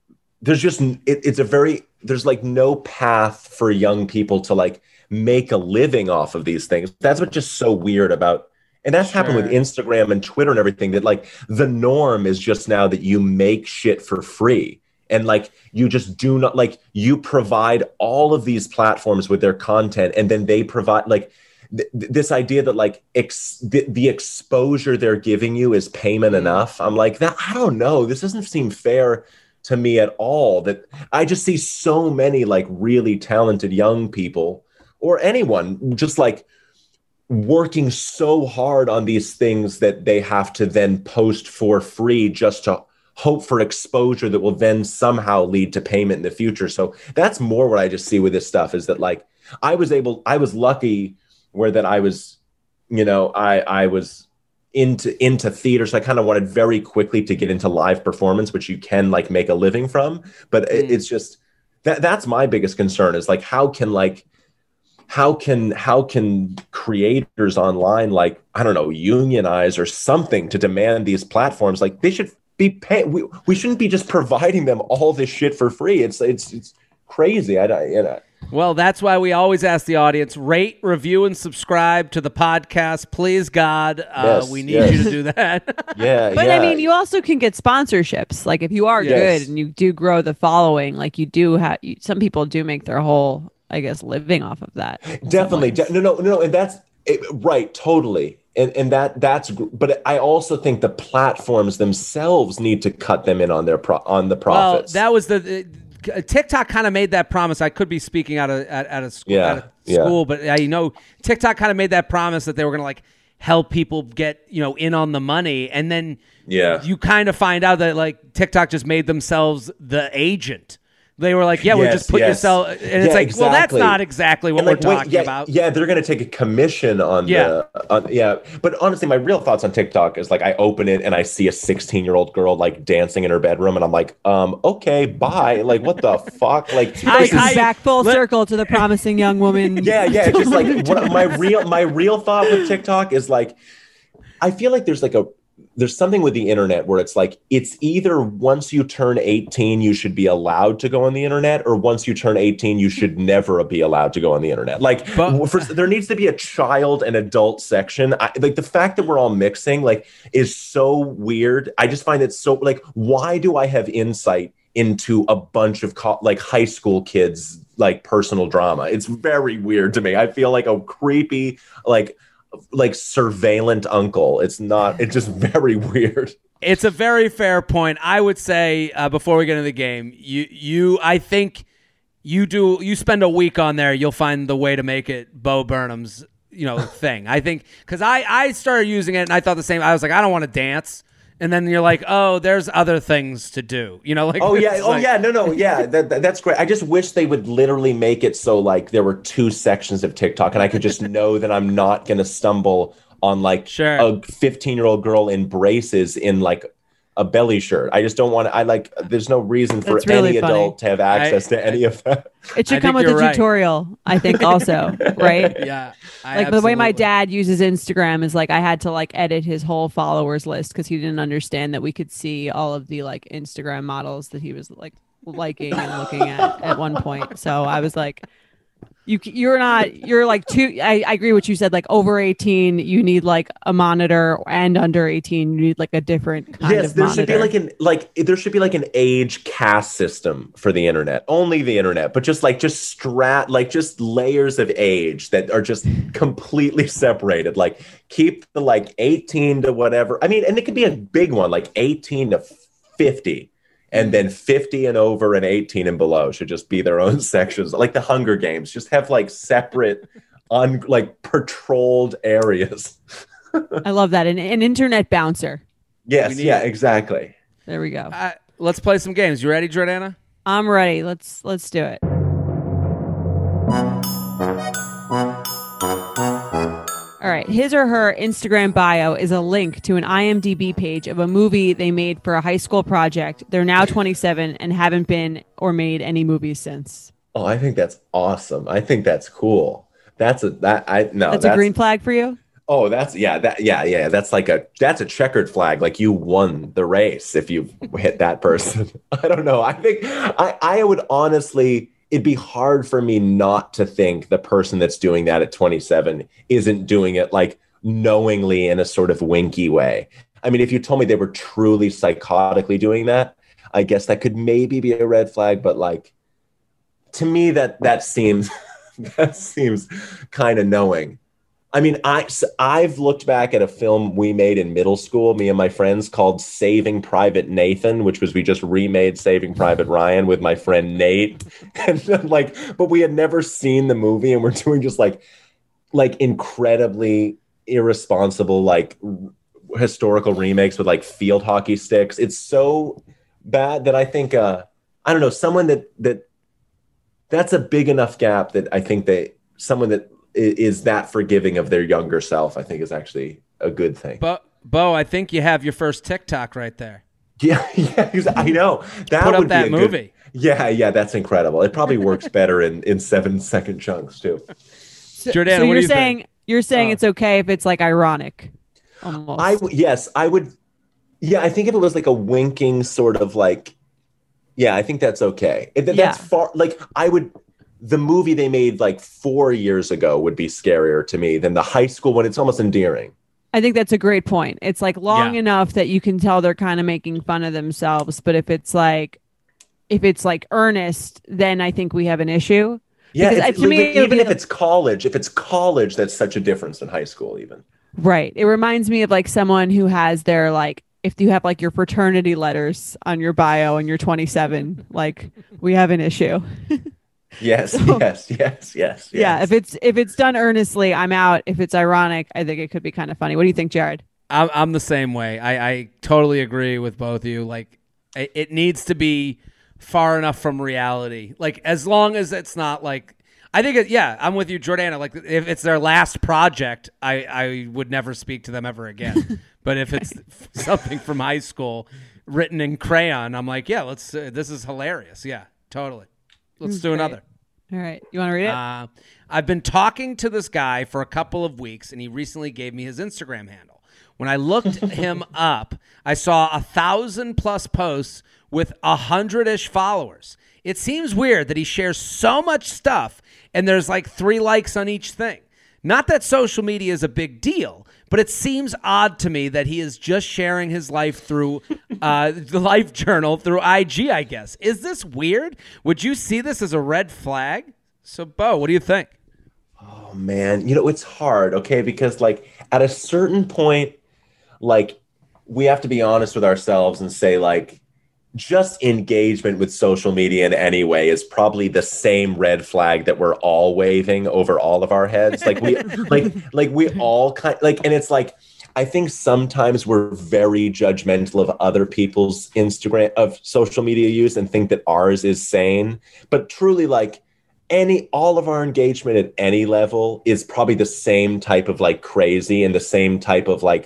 like no path for young people to like make a living off of these things. That's what's just so weird about, and that's happened with Instagram and Twitter and everything, that like the norm is just now that you make shit for free. And like, you just do not, like, you provide all of these platforms with their content, and then they provide like this idea that like the exposure they're giving you is payment enough. I'm like, that, I don't know. This doesn't seem fair to me at all. That I just see so many like really talented young people, or anyone, just like working so hard on these things that they have to then post for free just to hope for exposure that will then somehow lead to payment in the future. So that's more what I just see with this stuff, is that like I was lucky where that I was, you know, I was into theater, so I kind of wanted very quickly to get into live performance, which you can like make a living from. But it's just that's my biggest concern, is like how can creators online, like, I don't know, unionize or something to demand these platforms? Like, they should be paying. We shouldn't be just providing them all this shit for free. It's crazy. Well, that's why we always ask the audience, rate, review, and subscribe to the podcast. Please, God, we need you to do that. But I mean, you also can get sponsorships. Like, if you are good and you do grow the following, like you do have, some people do make their whole, I guess, living off of that. Definitely. No. And that's right. Totally. And that's, but I also think the platforms themselves need to cut them in on the profits. Well, that was TikTok kind of made that promise. I could be speaking out of school, but you know, TikTok kind of made that promise that they were going to like help people get, you know, in on the money, and then you kind of find out that like TikTok just made themselves the agent. They were like, we'll just put yourself, and it's like, exactly. Well, that's not exactly what we're talking about. Yeah, they're going to take a commission on But honestly, my real thoughts on TikTok is like, I open it and I see a 16-year-old girl like dancing in her bedroom, and I'm like, okay, bye. Like, what the fuck? Like, back full circle to the promising young woman. Yeah. Just like my real thought with TikTok is like, I feel like there's something with the internet where it's like, it's either once you turn 18, you should be allowed to go on the internet, or once you turn 18, you should never be allowed to go on the internet. Like, there needs to be a child and adult section. Like, the fact that we're all mixing like is so weird. I just find it so like, why do I have insight into a bunch of like high school kids, like personal drama? It's very weird to me. I feel like a creepy, like surveillant uncle. It's just very weird. It's a very fair point. I would say before we get into the game, I think you spend a week on there, you'll find the way to make it Bo Burnham's, you know, thing. I think, because I started using it and I thought the same. I was like, I don't want to dance. And then you're like, oh, there's other things to do, you know? Like, that's great. I just wish they would literally make it so like there were two sections of TikTok, and I could just know that I'm not going to stumble on like a 15-year-old girl in braces in like a belly shirt. I just don't want to. There's no reason for any adult to have access to any of that. It should come with a tutorial, I think, also, right? Yeah. Like the way my dad uses Instagram is like, I had to like edit his whole followers list because he didn't understand that we could see all of the like Instagram models that he was like liking and looking at one point. So I was like, you're like I agree with what you said, like over 18 you need like a monitor, and under 18 you need like a different kind of monitor. There should be like an age caste system for the internet, only the internet, but just layers of age that are just completely separated. Like, keep the like 18 to whatever. I mean, and it could be a big one, like 18 to 50. And then 50 and over and 18 and below should just be their own sections. Like the Hunger Games, just have like separate, patrolled areas. I love that. An internet bouncer. Yes. Yeah, exactly. There we go. Let's play some games. You ready, Jordana? I'm ready. Let's do it. right. His or her Instagram bio is a link to an IMDb page of a movie they made for a high school project. They're now 27 and haven't been or made any movies since. Oh, I think that's awesome. I think that's cool. That's a green flag for you? Oh, that's That's a checkered flag. Like you won the race if you hit that person. I don't know. I think I would honestly, it'd be hard for me not to think the person that's doing that at 27 isn't doing it like knowingly in a sort of winky way. I mean, if you told me they were truly psychotically doing that, I guess that could maybe be a red flag. But like, to me, that seems that seems kind of knowing. I mean, I've looked back at a film we made in middle school, me and my friends, called Saving Private Nathan, which was we just remade Saving Private Ryan with my friend Nate. And but we had never seen the movie, and we're doing just like incredibly irresponsible, like historical remakes with like field hockey sticks. It's so bad that I think, I don't know, someone that's a big enough gap that I think someone that is that forgiving of their younger self, I think is actually a good thing. But Bo, I think you have your first TikTok right there. Yeah, I know. That Put would up that be movie. Yeah, that's incredible. It probably works better in 7-second chunks too. Jordana, so what do you think? You're saying it's okay if it's like ironic. Almost. I would. Yeah, I think if it was like a winking sort of like, yeah, I think that's okay. That's far. Like I would. The movie they made like 4 years ago would be scarier to me than the high school one. It's almost endearing. I think that's a great point. It's like long enough that you can tell they're kind of making fun of themselves. But if it's like earnest, then I think we have an issue. Yeah, to me, even if it's college, that's such a difference than high school even. Right. It reminds me of like someone who has their like, if you have like your fraternity letters on your bio and you're 27, like we have an issue. Yes. Yeah, if it's done earnestly, I'm out. If it's ironic, I think it could be kind of funny. What do you think, Jared? I'm the same way. I totally agree with both of you. Like, it needs to be far enough from reality. Like, as long as it's not like, I think, I'm with you, Jordana. Like, if it's their last project, I would never speak to them ever again. But if it's something from high school written in crayon, I'm like, yeah, this is hilarious. Yeah, totally. Let's do another. All right. You want to read it? I've been talking to this guy for a couple of weeks, and he recently gave me his Instagram handle. When I looked him up, I saw 1,000+ posts with 100-ish followers. It seems weird that he shares so much stuff, and there's like 3 likes on each thing. Not that social media is a big deal, but it seems odd to me that he is just sharing his life through the life journal through IG, I guess. Is this weird? Would you see this as a red flag? So, Bo, what do you think? Oh, man. It's hard, okay? Because, like, at a certain point, like, we have to be honest with ourselves and say, like, just engagement with social media in any way is probably the same red flag that we're all waving over all of our heads. Like we all and it's like, I think sometimes we're very judgmental of other people's Instagram of social media use and think that ours is sane. But truly, like all of our engagement at any level is probably the same type of like crazy and the same type of like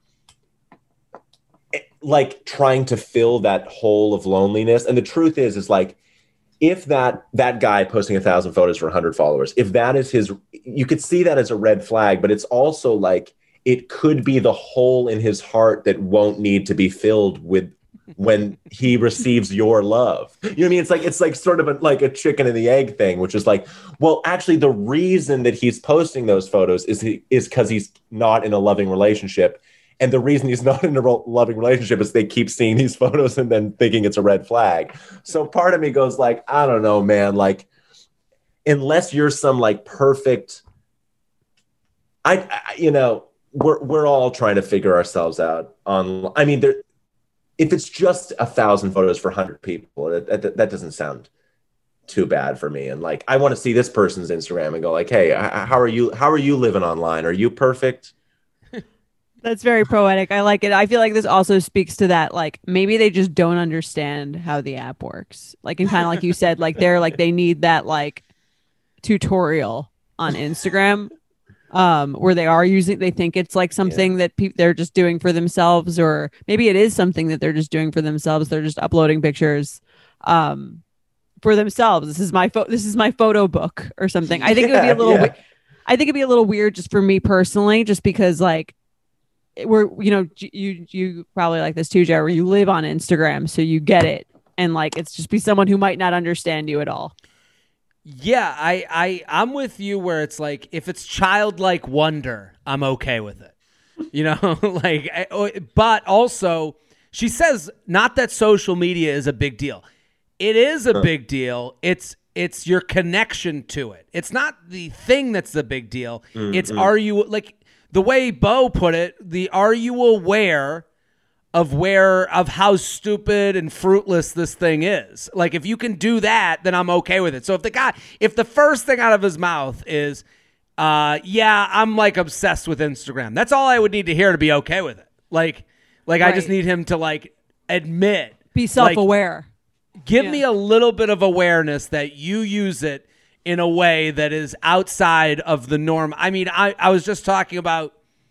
trying to fill that hole of loneliness. And the truth is like, if that guy posting 1,000 photos for 100 followers, if that is you could see that as a red flag, but it's also like, it could be the hole in his heart that won't need to be filled with when he receives your love. You know what I mean? It's like sort of like a chicken and the egg thing, which is like, well, actually the reason that he's posting those photos is because he's not in a loving relationship. And the reason he's not in a loving relationship is they keep seeing these photos and then thinking it's a red flag. So part of me goes like, I don't know, man. Like, unless you're some like perfect, we're all trying to figure ourselves out on. I mean, if it's just 1,000 photos for 100 people, that doesn't sound too bad for me. And like, I want to see this person's Instagram and go like, hey, how are you living online? Are you perfect? That's very poetic. I like it. I feel like this also speaks to that, like, maybe they just don't understand how the app works. Like, and kind of like you said, like, they need that, like, tutorial on Instagram. where they think it's like something that they're just doing for themselves, or maybe it is something that they're just doing for themselves. They're just uploading pictures for themselves. This is my photo book or something. I think it would be a little I think it'd be a little weird just for me personally, just because like you probably like this too, Jared, where you live on Instagram, so you get it, and like it's just be someone who might not understand you at all. Yeah, I'm with you where it's like if it's childlike wonder, I'm okay with it. You know, like, but also she says not that social media is a big deal. It is a big deal. It's your connection to it. It's not the thing that's the big deal. Mm-hmm. It's are you, like the way Bo put it, are you aware of how stupid and fruitless this thing is? Like if you can do that, then I'm okay with it. So if the first thing out of his mouth is, I'm like obsessed with Instagram, that's all I would need to hear to be okay with it. Like right. I just need him to like admit, be self-aware. Give me a little bit of awareness that you use it in a way that is outside of the norm. I mean, I was just talking about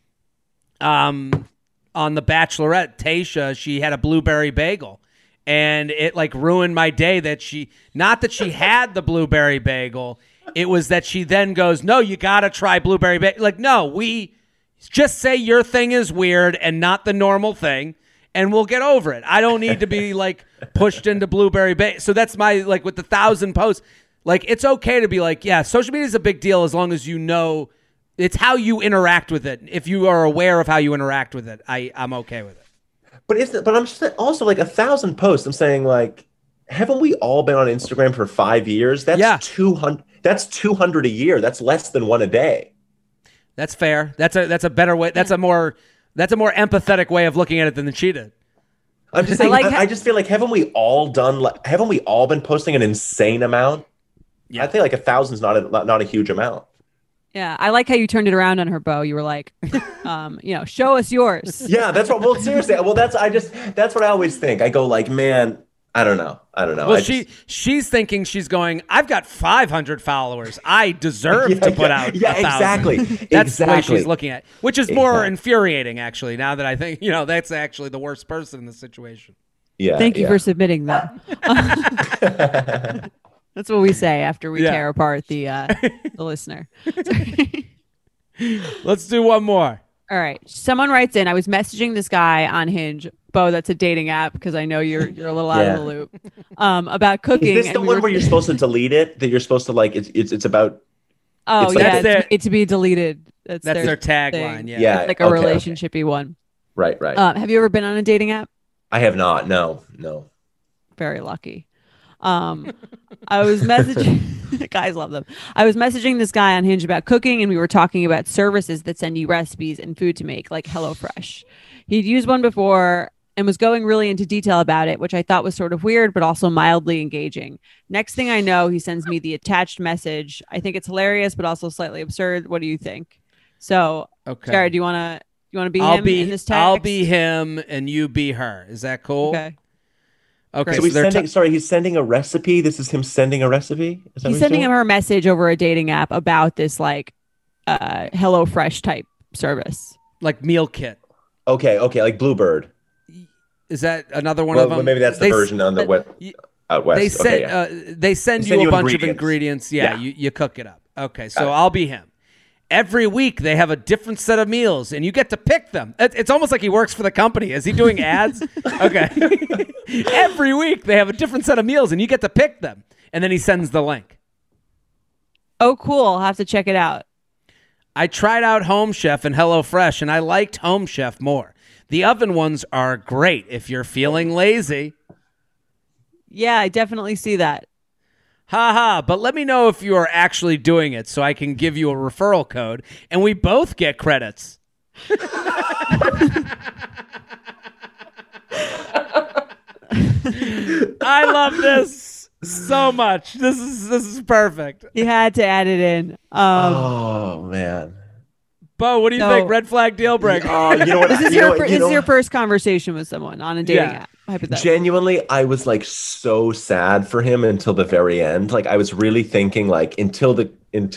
on The Bachelorette, Tayshia, she had a blueberry bagel. And it like ruined my day not that she had the blueberry bagel. It was that she then goes, no, you got to try blueberry bagel. Like, no, we just say your thing is weird and not the normal thing. And we'll get over it. I don't need to be like pushed into blueberry bagel. So that's my, like with the 1,000 posts, like it's okay to be like, yeah, social media is a big deal as long as you know it's how you interact with it. If you are aware of how you interact with it, I'm okay with it. But I'm just also like 1,000 posts. I'm saying like, haven't we all been on Instagram for 5 years? That's 200. That's 200 a year. That's less than one a day. That's fair. That's a better way. That's a more empathetic way of looking at it than the cheetah. I'm just saying. I just feel like haven't we all been posting an insane amount? Yeah. I think like 1,000 is not a huge amount. Yeah, I like how you turned it around on her, Bo. You were like, show us yours. Yeah, that's what. Well, seriously. Well, that's what I always think. I go like, man, I don't know. Well, she's thinking, she's going, I've got 500 followers. I deserve to put out 1,000. Exactly. That's the way she's looking at it, which is more infuriating, actually, now that I think, that's actually the worst person in the situation. Yeah. Thank you for submitting that. That's what we say after we tear apart the listener. Let's do one more. All right. Someone writes in, I was messaging this guy on Hinge. Bo, that's a dating app because I know you're a little out of the loop. About cooking. Is this the one where you're supposed to delete it? That you're supposed to like? It's about. Oh yeah, it's to be deleted. That's their tagline. Yeah, it's like a relationship-y one. Right. Have you ever been on a dating app? I have not. No. Very lucky. I was messaging. Guys love them. I was messaging this guy on Hinge about cooking, and we were talking about services that send you recipes and food to make, like HelloFresh. He'd used one before and was going really into detail about it, which I thought was sort of weird, but also mildly engaging. Next thing I know, he sends me the attached message. I think it's hilarious, but also slightly absurd. What do you think? So, okay. Jared, do you want to be him in this text? I'll be him and you be her. Is that cool? Okay. So he's sending a recipe. This is him sending a recipe? He's sending him her message over a dating app about this like HelloFresh type service. Like meal kit. Okay, like Bluebird. Is that another one of them? Well, maybe that's the version on the out west. They send you a bunch of ingredients. Yeah. You cook it up. Okay, so I'll be him. Every week they have a different set of meals, and you get to pick them. It's almost like he works for the company. Is he doing ads? Okay. Every week they have a different set of meals, and you get to pick them. And then he sends the link. Oh, cool. I'll have to check it out. I tried out Home Chef and HelloFresh, and I liked Home Chef more. The oven ones are great if you're feeling lazy. Yeah, I definitely see that. But let me know if you are actually doing it so I can give you a referral code and we both get credits. I love this so much. This is perfect. You had to add it in. Oh man. Bo, what do you think? Red flag, deal breaker. You know what? This is your first conversation with someone on a dating app. Genuinely, I was like so sad for him until the very end. Like I was really thinking like until the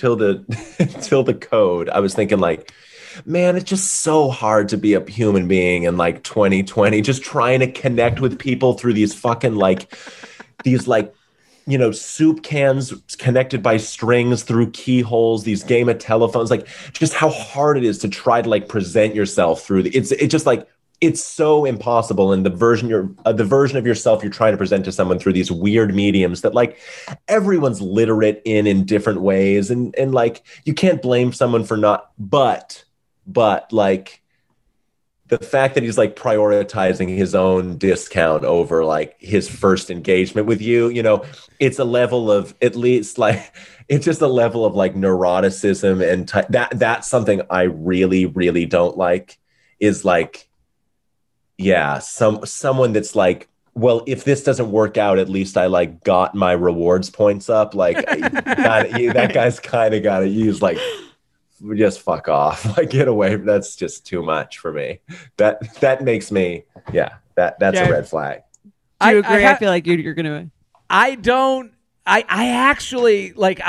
until the code, I was thinking like, man, it's just so hard to be a human being in like 2020, just trying to connect with people through these fucking like these like, you know, soup cans connected by strings through keyholes, these game of telephones, like just how hard it is to try to like present yourself through it's just like, it's so impossible. And the version of yourself you're trying to present to someone through these weird mediums that like everyone's literate in different ways. And like, you can't blame someone for not, but like the fact that he's like prioritizing his own discount over like his first engagement with you, you know, it's a level of at least like, it's just a level of like neuroticism. And that's something I really, really don't like is like, yeah, someone that's like, well, if this doesn't work out, at least I like got my rewards points up. Like that guy's kind of got to use like, just fuck off, like get away. That's just too much for me. That makes me, that's a red flag. Do you agree? I feel like you're gonna. I don't. I actually like.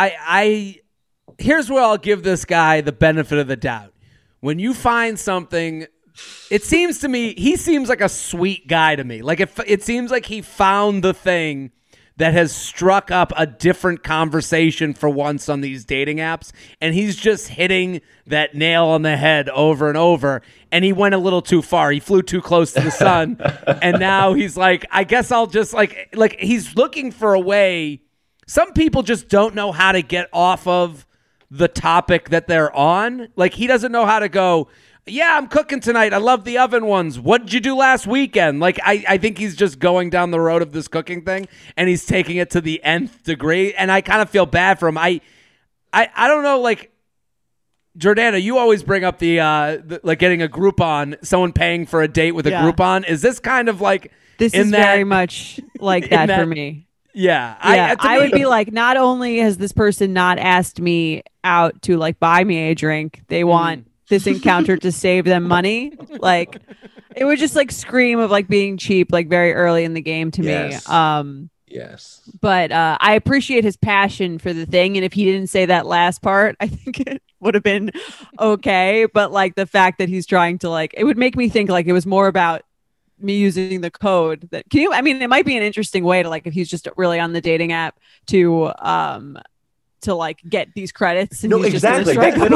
Here's where I'll give this guy the benefit of the doubt. When you find something, it seems to me he seems like a sweet guy to me. Like it seems like he found the thing that has struck up a different conversation for once on these dating apps, and he's just hitting that nail on the head over and over, and he went a little too far. He flew too close to the sun, and now he's like, I guess I'll just like he's looking for a way. Some people just don't know how to get off of the topic that they're on. Like, he doesn't know how to go, yeah, I'm cooking tonight. I love the oven ones. What did you do last weekend? Like, I think he's just going down the road of this cooking thing, and he's taking it to the nth degree, and I kind of feel bad for him. I don't know, like, Jordana, you always bring up the like getting a Groupon, someone paying for a date with a Groupon. Is this kind of like this is very much like that for me? Yeah. I would be like, not only has this person not asked me out to like buy me a drink, they want this encounter to save them money. Like, it would just like scream of like being cheap, like very early in the game to me. Yes. But I appreciate his passion for the thing. And if he didn't say that last part, I think it would have been okay. But like the fact that he's trying to like, it would make me think like it was more about me using the code that it might be an interesting way to like, if he's just really on the dating app to like get these credits. And no, exactly.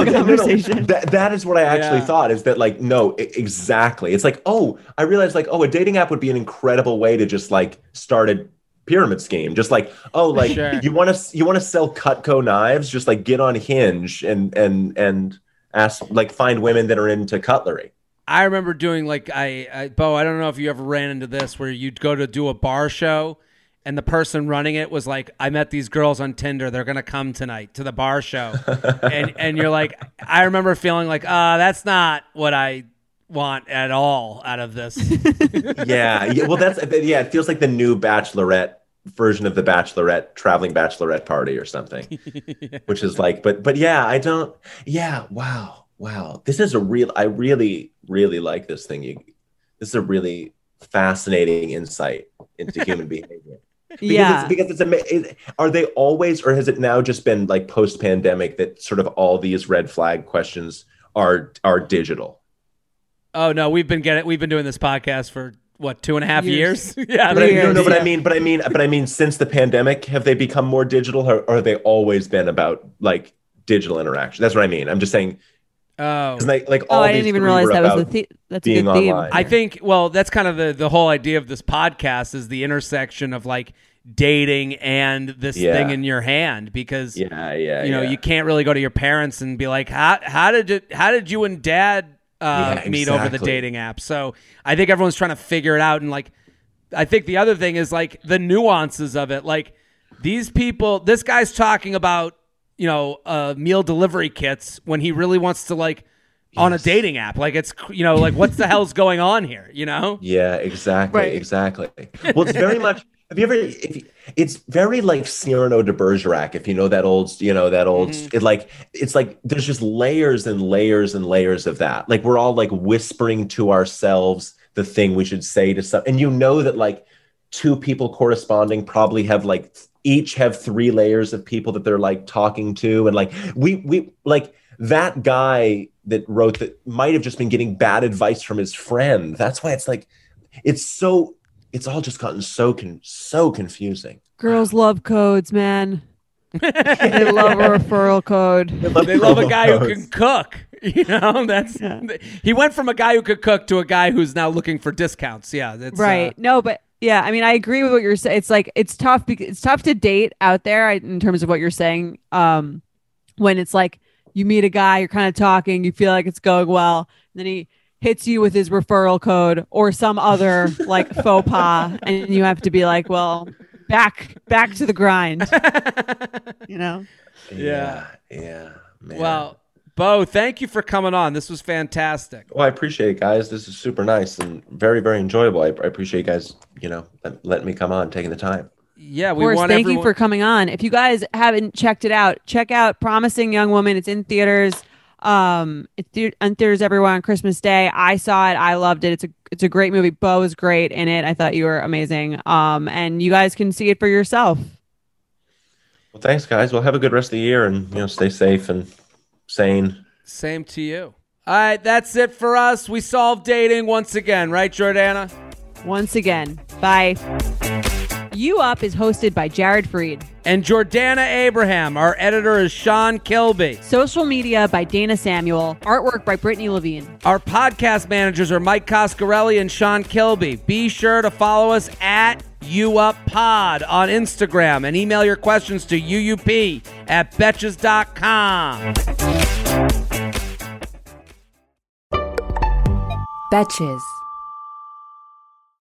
That is what I actually thought, is that like, no, exactly. It's like, oh, I realized like, oh, a dating app would be an incredible way to just like start a pyramid scheme. Just like, oh, like you want to sell Cutco knives, just like get on Hinge and ask, like, find women that are into cutlery. I remember doing like, Bo, I don't know if you ever ran into this, where you'd go to do a bar show and the person running it was like, I met these girls on Tinder. They're going to come tonight to the bar show. and you're like, I remember feeling like, that's not what I want at all out of this. Yeah. Well, it feels like the new Bachelorette version of the Bachelorette, traveling Bachelorette party or something, which is like, but yeah, I don't, yeah. Wow. This is I really, really like this thing. This is a really fascinating insight into human behavior. Because it's amazing. Are they always, or has it now just been like post-pandemic that sort of all these red flag questions are digital? Oh no, we've been doing this podcast for what, 2.5 years? Yeah, but I mean, since the pandemic, have they become more digital, or have they always been about like digital interaction? That's what I mean. I'm just saying. Oh, I didn't even realize that was that's a good theme. Online. I think, well, that's kind of the whole idea of this podcast, is the intersection of like dating and this thing in your hand, because you can't really go to your parents and be like, how did you and dad meet over the dating app? So I think everyone's trying to figure it out, and like I think the other thing is like the nuances of it. Like, these people, this guy's talking about, meal delivery kits when he really wants to like on a dating app. Like, it's, like, what's the hell's going on here? Yeah, exactly. Right. Exactly. Well, it's very much, it's very like Cyrano de Bergerac, if you know that old, it's like, there's just layers and layers and layers of that. Like, we're all like whispering to ourselves the thing we should say to some, and you know that like two people corresponding probably have like each have 3 layers of people that they're like talking to. And like, we like that guy that wrote that might have just been getting bad advice from his friend. That's why it's like, it's all just gotten so confusing. Girls love codes, man. They love a referral code. They love a guy who can cook. You know, he went from a guy who could cook to a guy who's now looking for discounts. Yeah, that's right. No, but yeah, I mean, I agree with what you're saying. It's like it's tough because it's tough to date out there in terms of what you're saying. When it's like you meet a guy, you're kind of talking, you feel like it's going well, and then he hits you with his referral code or some other like faux pas, and you have to be like, well, back to the grind. You know? Yeah. Man. Well, Bo, thank you for coming on. This was fantastic. Well, I appreciate it, guys. This is super nice and very, very enjoyable. I appreciate you guys, letting me come on, taking the time. Yeah, thank you for coming on. If you guys haven't checked it out, check out Promising Young Woman. It's in theaters. It's in theaters everywhere on Christmas Day. I saw it. I loved it. It's a great movie. Bo is great in it. I thought you were amazing. And you guys can see it for yourself. Well, thanks, guys. Well, have a good rest of the year and, stay safe and sane. Same to you. All right, that's it for us. We solved dating once again, right, Jordana? Once again. Bye. You Up is hosted by Jared Freed. And Jordana Abraham. Our editor is Sean Kilby. Social media by Dana Samuel. Artwork by Brittany Levine. Our podcast managers are Mike Coscarelli and Sean Kilby. Be sure to follow us at UUpPod on Instagram and email your questions to uup@betches.com. Betches.